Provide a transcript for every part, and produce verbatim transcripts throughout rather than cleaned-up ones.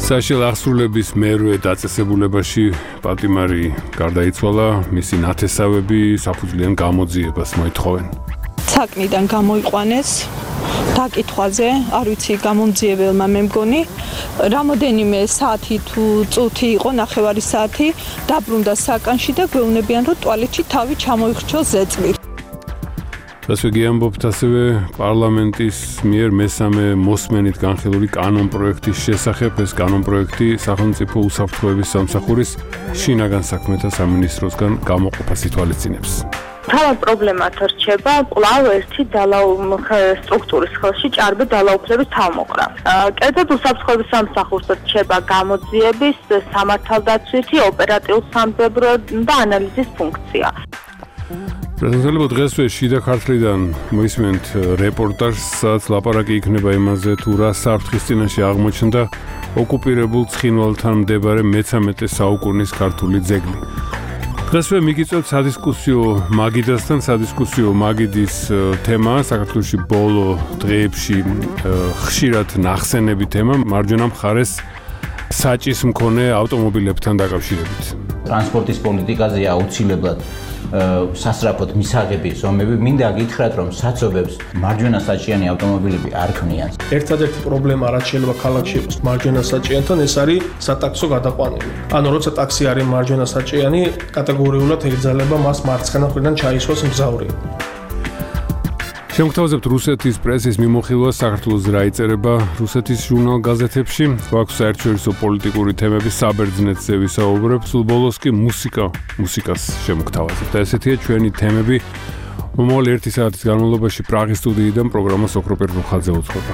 საშილ აღსრულების მერვე დაწესებულებაში პატიმარი გარდაიცვალა, მისი ნათესავები საფუძვლიან გამოძიებას მოითხოვენ. Საკნიდან გამოიყვანეს დაკითხვაზე, არ ვიცი გამომძიებელმა მე მგონი, რამოდენიმე საათი თუ წუთი იყო, ნახევარი საათი, დაბრუნდა საკანში და გვეუბნებიან, რომ ტუალეტში თავი ჩამოიხრჩო ზეწლით. ასე გიამბობთ ასევე პარლამენტის მიერ მესამე მოსმენით განხილული კანონპროექტის შესახებ. ეს კანონპროექტი სახელმწიფო უსაფრთხოების სამსახურის შინაგან საქმეთა სამინისტროსგან გამოყოფას ითვალისწინებს. თავად პრობლემად რჩება კვლავ ერთი სტრუქტურის ხელში ჭარბი ძალაუფლების თავმოყრა. კერძოდ უსაფრთხოების სამსახურს რჩება გამოძიების, სამართალდაცვითი, ოპერატიულ-სამხედრო და ანალიზის ფუნქცია. პრეზიდენტებო დღესვე შიდა ქართლიდან მოისმენთ რეპორტაჟს, სადაც ლაპარაკი იქნება იმაზე, თუ რა საფრთხის წინაშე აღმოჩნდა ოკუპირებულ ცხინვალთან მდებარე მეცამეტე საუკუნის ქართული ძეგლი. დღესვე მიგიწევთ სადისკუსიო მაგიდასთან, სადისკუსიო მაგიდის თემა, საქართველოში ბოლო დღეებში ხშირად ნახსენები თემა, მარჯვენა მხარეს საჭის მქონე ავტომობილებთან დაკავშირებით. ტრანსპორტის პოლიტიკაზე აუცილებლად სასწრაფოდ მისაღები ზომები, მინდა გითხრათ, რომ საცობებს მარჯვენა საჭიანი ავტომობილები არ ქმნიან. ერთადერთი პრობლემა, რაც შეიძლება ქალაქში იყოს მარჯვენა საჭიანთან, ეს არის სატაქსო გადაყვანილი. ანუ როცა ტაქსი არის მარჯვენა საჭიანი, კატეგორიულად ეკრძალება მას მარცხენა მხრიდან ჩაისვას მგზავრი. შემოგთავაზებთ რუსეთის პრესის მიმოხილვას, საქართველოს რა იწერება რუსეთის ჟურნალ-გაზეთებში. გვაქვს საერთაშორისო პოლიტიკური თემების საბერძნეთზე ვისაუბრებ, სულ ბოლოს კი მუსიკა, მუსიკას შემოგთავაზებთ. ესეთია ჩვენი თემები. მომავალი ერთი საათის განმავლობაში პრაღის სტუდიიდან პროგრამა სოქროპერ რუხაძე უძღვება.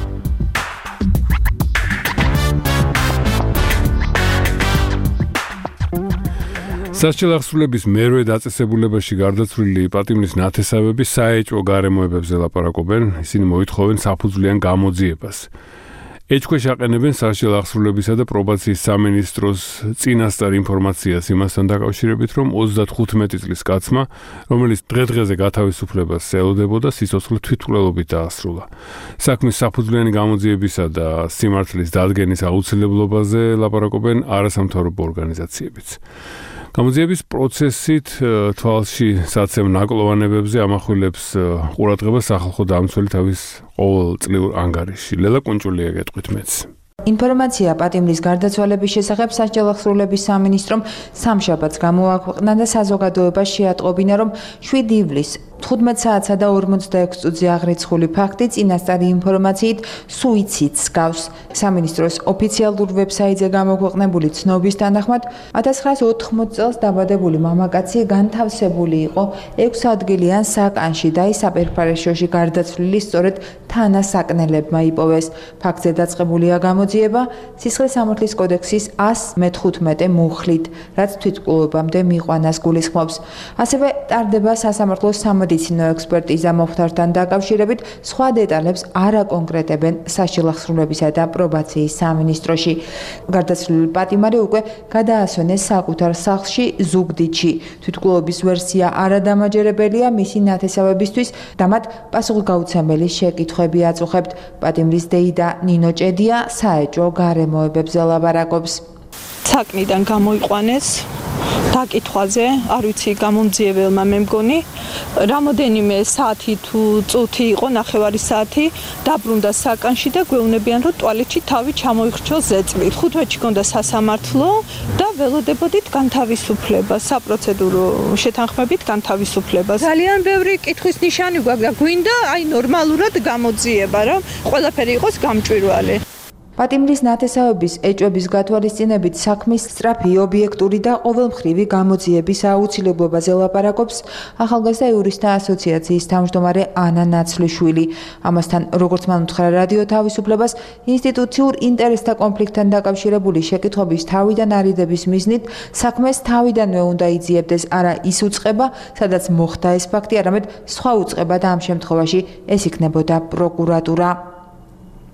საშილ აღსრულების მერვე დაწესებულებაში გარდაცვლილი პატიმრის ნათესავები საეჭვო გარემოებებზე ლაპარაკობენ, ისინი მოითხოვენ საფუძვლიან გამოძიებას. ეჭქვეშ აყენებენ საშილ აღსრულებისა და პრობაციის სამინისტროს წინასწარ ინფორმაციას იმასთან დაკავშირებით, რომ ოცდათხუთმეტი წლის კაცმა, რომელიც დღე-დღეზე გათავისუფლებას ელოდებოდა, სიცოცხლე თვითმკვლელობით დაასრულა. საქმის საფუძვლიანი გამოძიებისა და სიმართლის დადგენის აუცილებლობაზე ლაპარაკობენ არასამთავრობო ორგანიზაციებიც. გამოძიების პროცესით თვალში საცემ ნაკლოვანებებზე ამახვილებს ყურადღებას სახალხო დამცველი თავის ყოველწლიურ ანგარიშში. ლელა კუნჭულია გეტყვით მეც. ინფორმაცია პატიმრის გარდაცვალების შესახებ საშილ აღსრულების სამინისტრომ სამშაბათს გამოაქვეყნა და საზოგადოებას შეატყობინა, რომ შვიდი ივლისს თხუთმეტ საათსა და ორმოცდაექვსი წუთზე აღრიცხული ფაქტი წინასწარი ინფორმაციით სუიციდს გავს. სამინისტროს ოფიციალურ ვებსაიტზე გამოქვეყნებული ცნობის თანახმად, ათას ცხრაას ოთხმოცი წელს დაბადებული მამაკაცი განთავსებული იყო ექვსადღილიან საკანში და ის საპერფარეშოში გარდაცვლილი სწორედ თანასაკნელებმა იპოვეს. ფაქტზე დაწყებულია გამოძიება სისხლის სამართლის კოდექსის ას მეთხუთმეტე მუხლით, რაც თვითმკვლელობამდე მიყვანას გულისხმობს. ასევე ტარდება სასამართლოს სამედიცინო ექსპერტიზა მომხდართან დაკავშირებით, სხვა დეტალებს არ აკონკრეტებენ საშილ აღსრულებისა და პრობაციის სამინისტროში. გარდაცვლილი პატიმარი უკვე გადაასვენეს საკუთარ სახლში ზუგდიდში. თვითმკვლელობის ვერსია არადამაჯერებელია მისი ნათესავებისთვის და მათ პასუხგაუცემელი შეკითხვები აწუხებთ. პატიმრის დეიდა ნინო ჭედია საეჭვო გარემოებებზე ლაპარაკობს. საკნიდან გამოიყვანეს დაკითხვაზე, არ ვიცი გამომძიებელმა მე მგონი, რამოდენიმე საათი თუ წუთი იყო, ნახევარი საათი, დაბრუნდა საკანში და გვეუბნებიან, რომ ტუალეტში თავი ჩამოიხრჩო ზეწლით. ხუთმეტში გონდა სასამართლო და ველოდებოდით განთავისუფლებას, საპროცედურო შეთანხმებით განთავისუფლებას. ძალიან ბევრი კითხვის ნიშანი გვაქვს და გვინდა აი ნორმალურად გამოძიება, რომ ყველაფერი იყოს გამჭვირვალე. პატიმრის ნათესავების ეჭვების გათვალისწინებით საქმის სწრაფი, ობიექტური და ყოველმხრივი გამოძიების აუცილებლობაზე ლაპარაკობს ახალგაზრდა იურისტთა ასოციაციის თავმჯდომარე ანა ნაცვლიშვილი. ამასთან, როგორც მან უთხრა რადიო თავისუფლებას, ინსტიტუციურ ინტერესთა კონფლიქტთან დაკავშირებული შეკითხვების თავიდან არიდების მიზნით საქმეს თავიდანვე უნდა იძიებდეს არა ის უწყება, სადაც მოხდა ეს ფაქტი, არამედ სხვა უწყება და ამ შემთხვევაში ეს იქნებოდა პროკურატურა.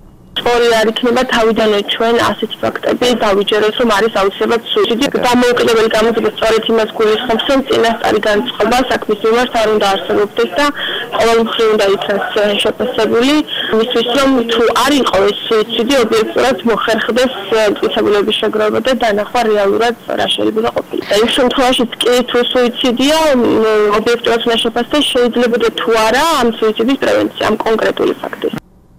სწორი არ იქნება თავიდანვე ჩვენ ასეთი ფაქტები დავიჯეროთ, რომ არის აუცილებლად სუიციდი. დამოუკიდებელი გამოძიება სწორედ იმას გულისხმობს, რომ წინასწარი განწყობა საქმის მიმართ არ უნდა არსებობდეს და ყოველმხრივ უნდა იქნას შეფასებული, იმისთვის რომ თუ არ იყო ეს სუიციდი, ობიექტურად მოხერხდეს მტკიცებულების შეგროვება და დანახვა რეალურად რა შეიძლება ყოფილიყო. და იმ შემთხვევაშიც კი თუ სუიციდია, ობიექტურად უნდა შეფასდეს შეიძლებოდა თუ არა ამ სუიციდის პრევენცია, ამ კონკრეტული ფაქტის.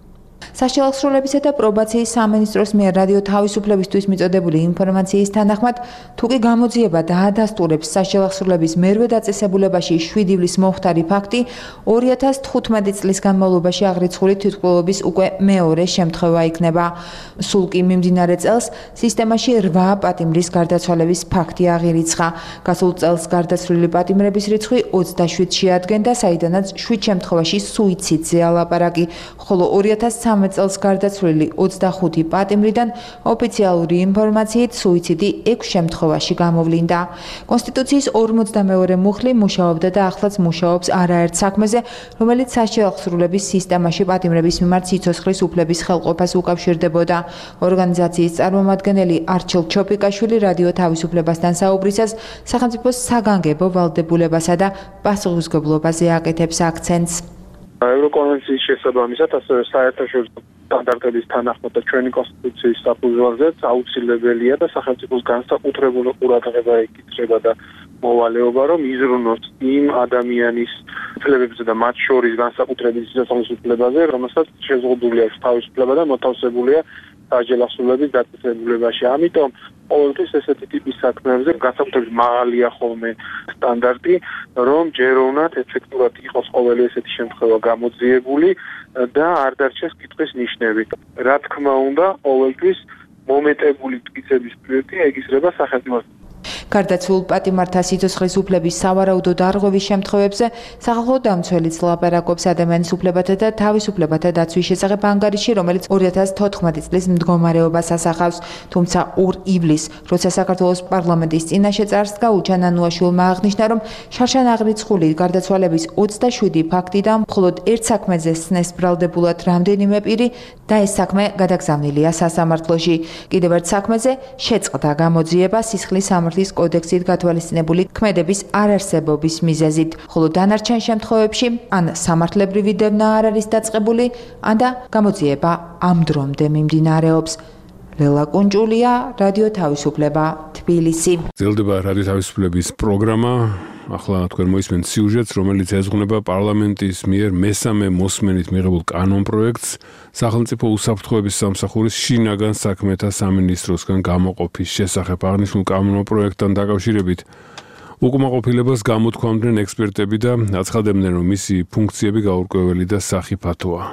საშუალო და პრობაციის სამინისტროს მიერ რადიო თავისუფლებისთვის მიწოდებული ინფორმაციის თანახმად, თუ კი გამოძიება დაადასტურებს საშუალოების მერვე დაწესებულებაში შვიდი ივლის მომხდარი ფაქტი, ორი ათას თხუთმეტი წლის განმავლობაში აღრიცხული თვითმკვლელობის უკვე მეორე შემთხვევა იქნება. სულ კი მიმდინარე წელს სისტემაში რვა პატიმრის გარდაცვალების ფაქტი აღირიცხა. გასულ წელს გარდაცვლილი პატიმრების რიცხვი ოცდაშვიდს შეადგენდა, საიდანაც შვიდ შემთხვევაში სუიციდზე ალაპარაკი, ხოლო ორი ათას ცხრამეტ წელს გარდაცვლილი ოცდახუთი პატიმრიდან ოფიციალური ინფორმაციით სუიციდი ექვს შემთხვევაში გამოვლინდა. კონსტიტუციის ორმოცდამეორე მუხლი მუშაობდა და ახლაც მუშაობს არაერთ საქმეზე, რომელიც საშუალოების სისტემაში პატიმრების მიმართ სიცოცხლის უფლების ხელყოფას უკავშირდებოდა. ორგანიზაციის წარმომადგენელი არჩილ ჩოპიკაშვილი რადიო თავისუფლებასთან საუბრისას სახელმწიფოს საგანგებო ვალდებულებასა და პასუხისმგებლობაზე აკეთებს აქცენტს. ევროკონვენციის შესაბამისად, ასევე საერთაშორისო სტანდარტების თანახმად და ჩვენი კონსტიტუციის საფუძველზეც აუცილებელია და სახელმწიფოს განსაკუთრებული ყურადღება ეკუთვნება და მოვალეობა, რომ იზრუნოს იმ ადამიანის უფლებებზე და მათ შორის განსაკუთრებით სიცოცხლის უფლებაზე, რომელსაც შეზღუდული აქვს თავისუფლება და მოთავსებულია საჯელახსოვრების დაწესებულებაში. ამიტომ ყოველთვის ესეთი ტიპის საქმეებზე განსაკუთრებით მაღალია ხოლმე სტანდარტი, რომ ჯეროვნად ეფექტურად იყოს ყოველი ესეთი შემთხვევა გამოძიებული და არ დარჩეს კითხვის ნიშნები. რა თქმა უნდა, ყოველთვის მომეტებული მტკიცების პრიორიტეტი ეკისრება სახელმწიფოს. გარდაცვლილ პატიმართა სიცოცხლის უფლების სავარაუდო დარღვევის შემთხვევებზე სახალხო დამცველიც ლაპარაკობს ადამიანის უფლებათა და თავისუფლებათა დაცვის შესახებ ანგარიში, რომელიც ორი ათას თოთხმეტი წლის მდგომარეობას ასახავს. თუმცა ორ ივლისს, როცა საქართველოს პარლამენტის წინაშე წარსდგა, უჩან ანუაშვილმა აღნიშნა, რომ შარშან აღრიცხული გარდაცვალების ოცდაშვიდი ფაქტიდან მხოლოდ ერთ საქმეზე სცნეს ბრალდებულად რამდენიმე პირი და ეს საქმე გადაგზავნილია სასამართლოში. კიდევ ერთ საქმეზე შეწყდა გამოძიება სისხლის სამართლის კოდექსით გათვალისწინებული ქმედების არარსებობის მიზეზით, ხოლო დანარჩენ შემთხვევებში ან სამართლებრივი დევნა არ არის დაწყებული, ან და გამოძიება ამ დრომდე მიმდინარეობს. ლელა კუნჭულია, რადიო თავისუფლება, თბილისი. ძელდება რადიო თავისუფლების პროგრამა. ახლა თქვენ მოისმენთ სიუჟეტს, რომელიც ეზღუნება პარლამენტის მიერ მესამე მოსმენით მიღებულ კანონპროექტს სახელმწიფო უსაფრთხოების სამსახურის შინაგან საქმეთა სამინისტროსგან გამოყოფის შესახებ. აღნიშნულ კანონპროექტთან დაკავშირებით უკმაყოფილებას გამოთქვამდნენ ექსპერტები და აცხადებდნენ, რომ მისი ფუნქციები გაურკვეველი და სახიფათოა.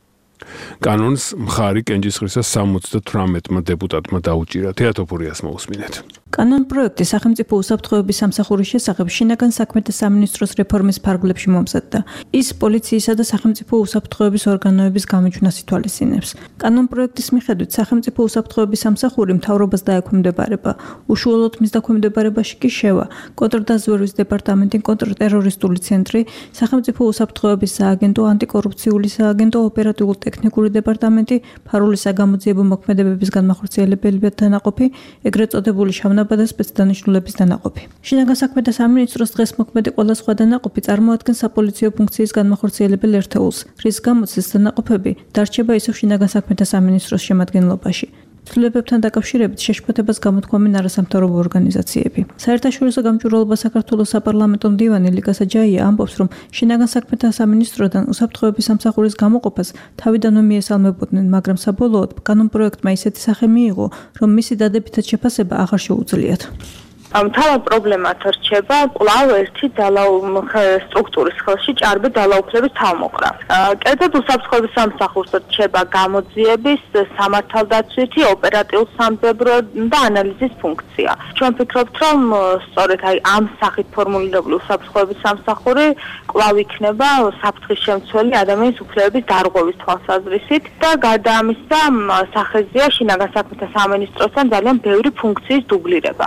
კანონს მხარი კენჭისყრისა სამოცდათვრამეტმა დეპუტატმა დაუჭირა. თეატოფორიას მოусმინეთ. კანონპროექტი სახელმწიფო უსაფრთხოების სამსახურის შესახებ შინაგან საქმეთა სამინისტროს რეფორმის ფარგლებში მომზადდა. ის პოლიციისა და სახელმწიფო უსაფრთხოების ორგანოების გამიჩვნას ითვალისწინებს. კანონპროექტის მიხედვით სახელმწიფო უსაფრთხოების სამსახური მთავრობას დაექვემდებარება. უშუალოდ მის დაქვემდებარებაში კი შევა კონტრდაზვერვის დეპარტამენტი, კონტრტერორისტული ცენტრი, სახელმწიფო უსაფრთხოების სააგენტო, ანტიკორუფციული სააგენტო, ოპერატიული ტექნიკური დეპარტამენტი, ფარული საგამოძიებო მოქმედებების განმახორციელებელი დანაყოფი, ეგრეთ წოდებული შავნაბა და სპეცდანიშნულების დანაყოფი. შინაგან საქმეთა სამინისტროს დღეს მოქმედი ყველა სხვა დანაყოფი წარმოადგენს საპოლიციო ფუნქციის განმახორციელებელ ერთეულს, რის გამოც ეს დანაყოფები დარჩება ისევ შინაგან საქმეთა სამინისტროს შემადგენლობაში. ცვლილებებთან დაკავშირებით შეშფოთებას გამოთქვამენ არასამთავრობო ორგანიზაციები. საერთაშორისო გამჭვირვალობა საქართველოს საპარლამენტო მდივანი ლიკა საჯაია ამბობს, რომ შინაგან საქმეთა სამინისტროდან უსაფრთხოების სამსახურის გამოყოფას თავიდანვე მიესალმებოდნენ, მაგრამ საბოლოოდ კანონპროექტმა ისეთი სახე მიიღო, რომ მისი დადებითად შეფასება აღარ შეუძლიათ. თავად პრობლემად რჩება კვლავ ერთი სტრუქტურის ხელში ჭარბი ძალაუფლების თავმოყრა. კერძოდ უსაფრთხოების სამსახურს რჩება გამოძიების, სამართალდაცვითი, ოპერატიულ-სამძებრო და ანალიზის ფუნქცია. ჩვენ ვფიქრობთ, რომ სწორედ აი ამ სახით ფორმულირებული უსაფრთხოების სამსახური კვლავ იქნება საფრთხის შემცველი ადამიანის უფლებების დარღვევის თვალსაზრისით და გარდა ამისა სახეზეა შინაგან საქმეთა სამინისტროსთან ძალიან ბევრი ფუნქციის დუბლირება.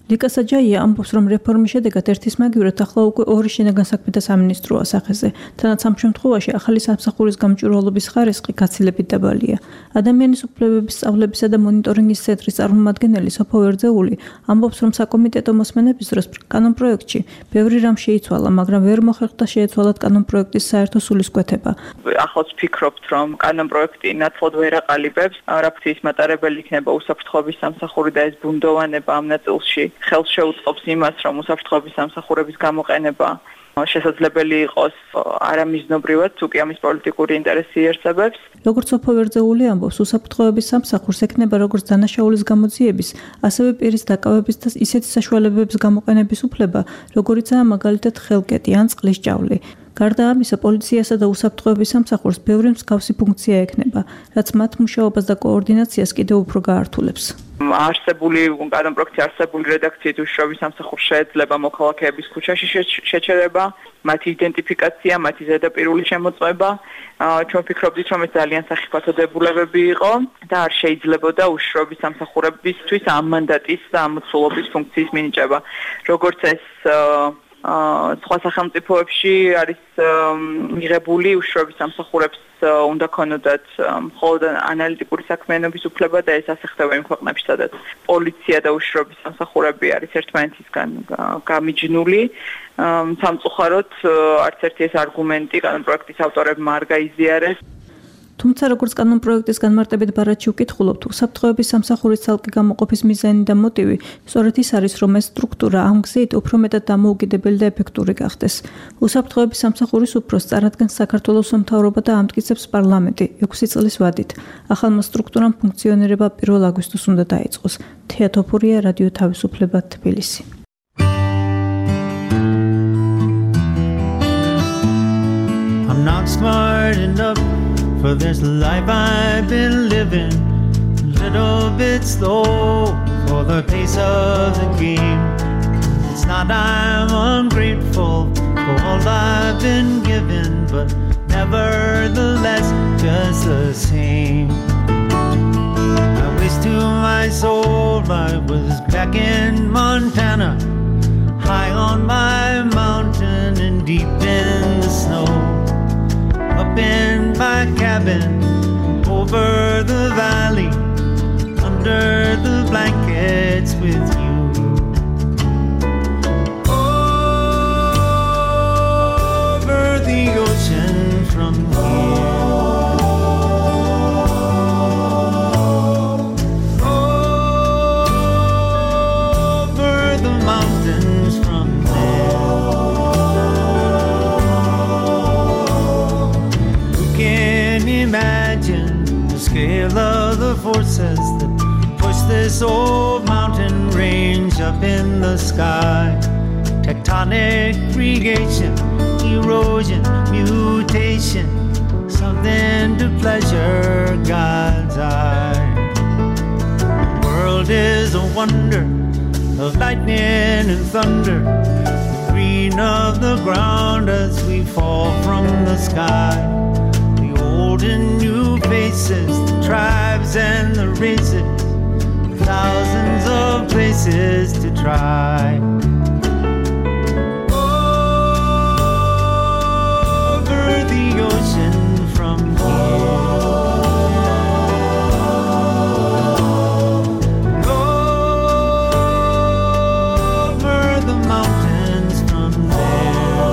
ლიკა საჯაია ამბობს, რომ რეფორმის შედეგად ერთის მაგივრად ახლა უკვე ორი შინაგან საქმეთა სამინისტროა სახეზე, თანაც ამ შემთხვევაში ახალი სამსახურის გამჭვირვალობის ხარისხი გაცილებით დაბალია. ადამიანის უფლებების სწავლებისა და მონიტორინგის ცენტრის წარმომადგენელი სოფო ვერძეული ამბობს, რომ საკომიტეტო მოსმენების დროს კანონპროექტში ბევრი რამ შეიცვალა, მაგრამ ვერ მოხერხდა შეეცვალათ კანონპროექტის საერთო სულისკვეთება. ახლაც ფიქრობთ, რომ კანონპროექტი ნაცვლად ვერ აყალიბებს, რაფთიის მატარებელი იქნება უსაფრთხოების სამსახური და ეს ბუნდოვანება ამ ნაწილში ხელს შეუწყობს იმას, რომ უსაფრთხოების სამსახურების გამოყენება შესაძლებელი იყოს არამიზნობრივად, თუ კი ამის პოლიტიკური ინტერესი იარსებებს. როგორც სოფო ვერძეული ამბობს, უსაფრთხოების სამსახურს ექნება როგორც დანაშაულის გამოძიების, ასევე პირის დაკავების და ისეთი საშუალებების გამოყენების უფლება, როგორიცაა მაგალითად ხელკეტი ან წყლის ჭავლი. გარდა ამისა, პოლიციასა და უსაფრთხოების სამსახურს ბევრი მსგავსი ფუნქცია ექნება, რაც მათ მუშაობას და კოორდინაციას კიდევ უფრო გაართულებს. არსებული კანონპროექტი არსებული რედაქციით უშუალოდ სამსახურს შეეძლება მოქალაქეების ქუჩაში შეჩერება, მათი იდენტიფიკაცია, მათი ზედაპირული შემოწმება. ჩვენ ვფიქრობთ, რომ ეს ძალიან სახიფათო დებულებები იყო და არ შეიძლებოდა უშუალოდ სამსახურებისთვის ამ მანდატის და ამ მოცულობის ფუნქციის მინიჭება. როგორც ეს სხვა სახელმწიფოებში არის მიღებული უშუალოდ სამსახურებს უნდა ქონოდათ მხოლოდ ანალიტიკური საქმიანობის უფლება და ეს ასე ხდება იმ ქვეყნებში, სადაც პოლიცია და უშუალოდ სამსახურები არის ერთმანეთისგან გამიჯნული. სამწუხაროდ არც ერთი ეს არგუმენტი კანონპროექტის ავტორებმა არ გაიზიარეს. თუმცა როგორც კანონპროექტის განმარტებით ბარათში ვკითხულობთ, უსაფრთხოების სამსახურის ცალკე გამოყოფის მიზანი და მოტივი სწორედ ის არის, რომ ეს სტრუქტურა ამ გზით უფრო მეტად დამოუკიდებელი და ეფექტური გახდეს. უსაფრთხოების სამსახურის უფროსს წარადგენს საქართველოს სამთავრობა და ამტკიცებს პარლამენტი ექვსი წლის ვადით. ახალმა სტრუქტურამ ფუნქციონირება პირველ აგვისტოს უნდა დაიწყოს. თეა თოფურია, რადიო თავისუფლება, თბილისი. I'm not smart enough for this life I've been living, a little bit slow for the pace of the game. It's not I'm ungrateful for all I've been given, but nevertheless just the same. I wish to my soul I was back in Montana, high on my mountain and deep in the snow. Up in my cabin, over the valley, under the blankets with you. Over the ocean from here. Over the mountains from imagine the scale of the forces that push this old mountain range up in the sky. Tectonic creation, erosion, mutation, something to pleasure God's eye. The world is a wonder of lightning and thunder, the green of the ground as we fall from the sky. Old and new faces, the tribes and the races, thousands of places to try. Over the ocean from here. Over the mountains from there.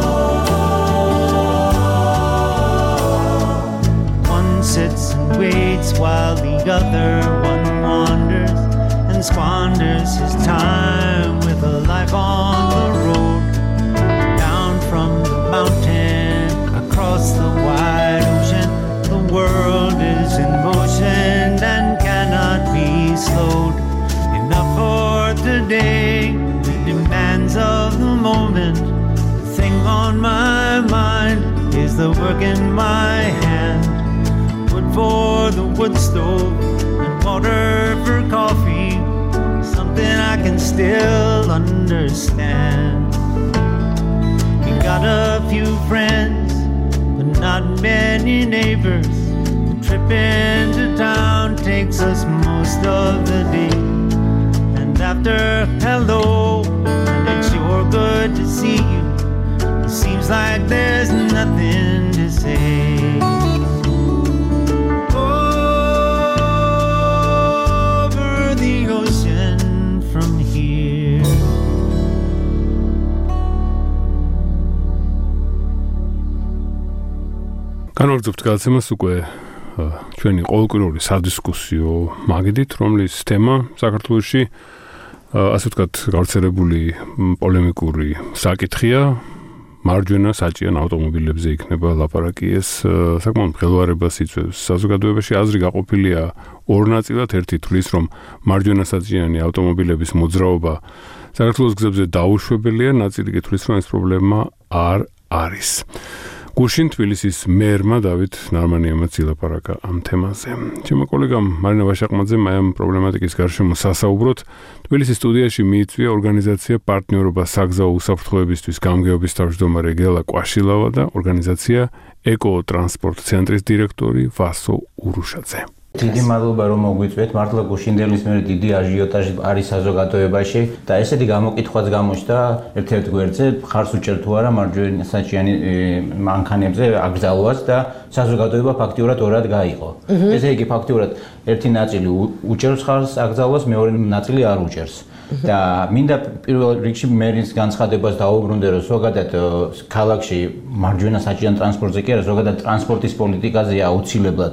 Sits and waits while the other one wanders and squanders his time with a life on the road. Down from the mountain, across the wide ocean, the world is in motion and cannot be slowed. Enough for today, the demands of the moment. The thing on my mind is the work in my hand. For the wood stove and water for coffee, something I can still understand. We got a few friends, but not many neighbors. The trip into town takes us most of the day, and after hello, and it's sure good to see you. It seems like there's nothing to say. Over the ocean from here. განვაგრძობთ გადაცემას უკვე ჩვენი ყოველკვირეული სადისკუსიო მაგიდით, რომლის თემა საქართველოში ასე ვთქვათ გავრცელებული პოლემიკური საკითხია. მარჯვენა საჭიენ ავტომობილებზე იქნება ლაპარაკი. ეს საკმაოდ მღელვარებას იწვევს საზოგადოებაში. აზრი გაყოფილია ორ ნაწილად. ერთი თვლის, რომ მარჯვენა საჭიანი ავტომობილების მოძრაობა საქართველოს გზებზე დაუშვებელია, ნაწილი კი თვლის, რომ ეს პრობლემა არ არის. გუშინ თბილისის მერმა დავით ნარმანიამაც ილაპარაკა ამ თემაზე. ჩემო კოლეგამ მარინა ვაშაყმაძემ აი ამ პრობლემატიკის გარშემო სასაუბროთ თბილისის სტუდიაში მიიწვია ორგანიზაცია პარტნიორობა საგზაო უსაფრთხოებისთვის გამგეობის თავმჯდომარე გელა კვაშილავა და ორგანიზაცია ეკო ტრანსპორტ ცენტრის დირექტორი ვასო ურუშაძე. დიდი მადლობა რომ მოგვიწვიეთ. მართლა გუშინდელის მერე დიდი აჟიოტაჟი არის საზოგადოებაში და ესეთი გამოკითხვაც გამოჩნდა ერთ-ერთ გვერდზე, ხარს უჭერ თუ არა მარჯვენა საჭიანი მანქანებზე აკრძალვას და საზოგადოება ფაქტიურად ორად გაიყო. ესე იგი ფაქტიურად ერთი ნაწილი უჭერს ხარს აკრძალვას, მეორე ნაწილი არ უჭერს. და მინდა პირველ რიგში მერის განცხადებას დაუბრუნდე, რომ ზოგადად ქალაქში მარჯვენა საჭიან ტრანსპორტზე კი არა, ზოგადად ტრანსპორტის პოლიტიკაზე აუცილებლად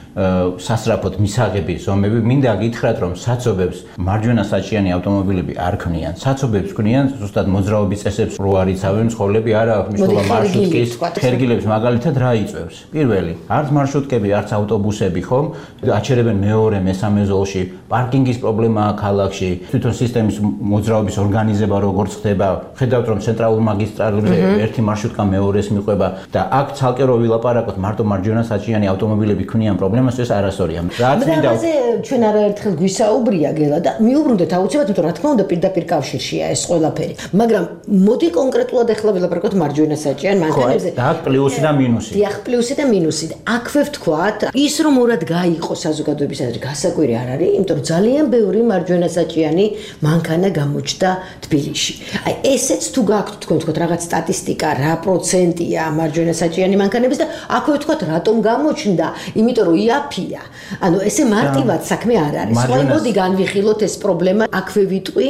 სასწრაფოდ მისაღები ზომები. მინდა გითხრათ, რომ საცობებს მარჯვენა საჭიანი ავტომობილები არ ქმნიან. საცობებს ქმნიან ზუსტად მოძრაობის წესებს რო არიცავენ ცხოვრები, არა მნიშვნელობა მარშრუტკის ხერგილებს მაგალითად რა იწევს. პირველი, არც მარშრუტკები, არც ავტობუსები ხომ აჩერებენ მეორე, მესამე ზოლში. პარკინგის პრობლემაა ქალაქში. თვითონ სისტემის მოძრაობის ორგანიზება როგორც ხდება, ხედავთ რომ ცენტრალურ მაგისტრალებზე ერთი მარშრუტკა მეორეს მიყვება და აქ ცალკე რო ვილაპარაკოთ მარტო მარჯვენა საჭიანი ავტომობილები ქმნიან პრობლემას, ეს არასწორია. რაც მინდა ჩვენ არაერთხელ გვისაუბრია გელა და მიუბრუნდეთ აუცილებლად, იმიტომ რომ რა თქმა უნდა პირდაპირ კავშირშია ეს ყველაფერი. მაგრამ მოდი კონკრეტულად ახლა ვილაპარაკოთ მარჯვენა საჭიან მანქანებზე. და აქ პლუსი და მინუსი. დიახ, პლუსი და მინუსი. აქვე ვთქვათ, ის რომ ორად გაიყო საზოგადოების აზრი გასაკვირი არ არის, იმიტომ რომ ძალიან ბევრი მარჯვენა საჭიანი მანქანა გამოჩნდა თბილისში. აი ესეც თუ გაქვთ თქვენ თქვათ რაღაც სტატისტიკა, რა პროცენტია მარჯვენა საჭიანი მანქანების და აქვე ვთქვათ რატომ გამოჩნდა, იმიტომ რომ იაფია. ანუ ესე მარტივად საქმე არ არის. სხვა მოდი განვიხილოთ ეს პრობლემა. აქვე ვიტყვი,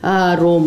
რომ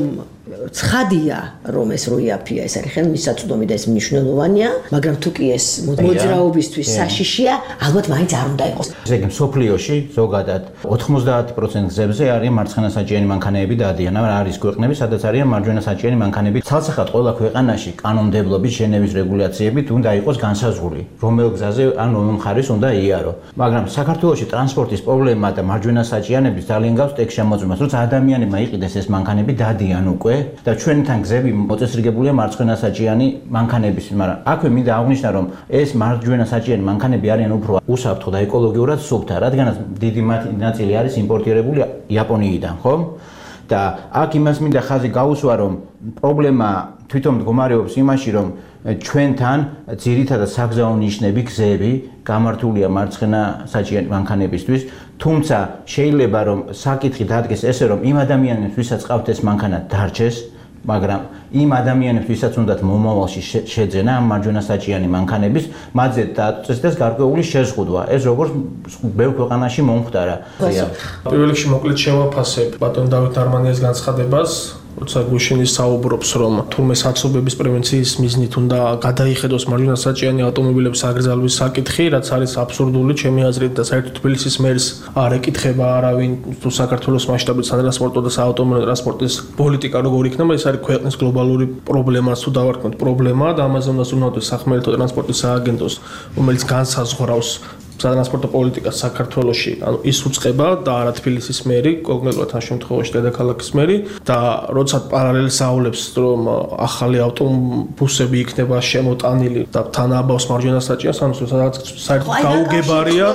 ცხადია, რომ ეს რო იაფია, ეს არის ხელმისაწვდომი და ეს მნიშვნელოვანია, მაგრამ თუ კი ეს მოძრაობისთვის საშიშია, ალბათ მაინც არ უნდა იყოს. ესე იგი, სოფლიოში ზოგადად ოთხმოცდაათი პროცენტი გზებზე არის მარცხენა საჭიანი მანქანები დადიან. არის ქვეყნები, სადაც არიან მარჯვენა საჭიანი მანქანები. ცალსახად ყველა ქვეყანაში კანონმდებლობის ჟენევის რეგულაციებით უნდა იყოს განსაზღვრული, რომელ გზაზე ან რომელ მხარეს უნდა იარო. მაგრამ საქართველოში ტრანსპორტის პრობლემა და მარჯვენა საჭიანების ძალიან გავს ტექს შემოწმებას, როცა ადამიანებმა იყიდეს ეს მანქანები დადიან უკვე და ჩვენთან გზები მოწესრიგებულია მარცხენა საჭიანი მანქანების, მაგრამ აქვე მინდა აღვნიშნო, რომ ეს მარჯვენა საჭიანი მანქანები არიან უფრო უსაფრთხო და ეკოლოგიურად სუფთა, რადგანაც დიდი ნაწილი არის იმპორტირებული იაპონიიდან, ხო? და აქ იმას მინდა ხაზი გაუსვა, რომ პრობლემა თვითონ მდგომარეობს იმაში, რომ ჩვენთან ძირითადად საგზაო ნიშნები გზები გამართულია მარცხენა საჭიანი მანქანებისთვის, თუმცა შეიძლება რომ საკითხი დადგეს ესე, რომ იმ ადამიანებს, ვისაც ყავთ ეს მანქანა, დარჩეს, მაგრამ იმ ადამიანებს, ვისაც უნდათ მომავალში შეძენა ამ მარჯვენა საჭიანი მანქანების, მათზე დაწესდეს გარკვეული შეზღუდვა. ეს როგორც ბევრ ქვეყანაში მომხდარა. პირველ რიგში მოკლედ შევაფასებ ბატონ დავით ნარმანიას განცხადებას. როცა გუშინის საუბრობს, რომ თურმე საცობების პრევენციის მიზნით უნდა გადაიხედოს მარჯვენა საჭიანი ავტომობილების აკრძალვის საკითხი, რაც არის აბსურდული ჩემი აზრით და საერთოდ თბილისის მერს არ ეკითხება არავინ თუ საქართველოს მასშტაბით სატრანსპორტო და საავტომობილო ტრანსპორტის პოლიტიკა როგორ იქნება, ეს არის ქვეყნის გლობალური პრობლემა, თუ დავარქმევთ პრობლემა და ამაზე უნდა ზრუნავდეს სახმელეთო ტრანსპორტის სააგენტოს, რომელიც განსაზღვრავს სატრანსპორტო პოლიტიკას საქართველოში, ანუ ის უწყება და არა თბილისის მერი, კონკრეტულად ამ შემთხვევაში დედაქალაქის მერი და როცა პარალელს აავლებს, რომ ახალი ავტობუსები იქნება შემოტანილი და თან აბავს მარჯვენა საჭიანს, ანუ სადაც საერთოდ გაუგებარია,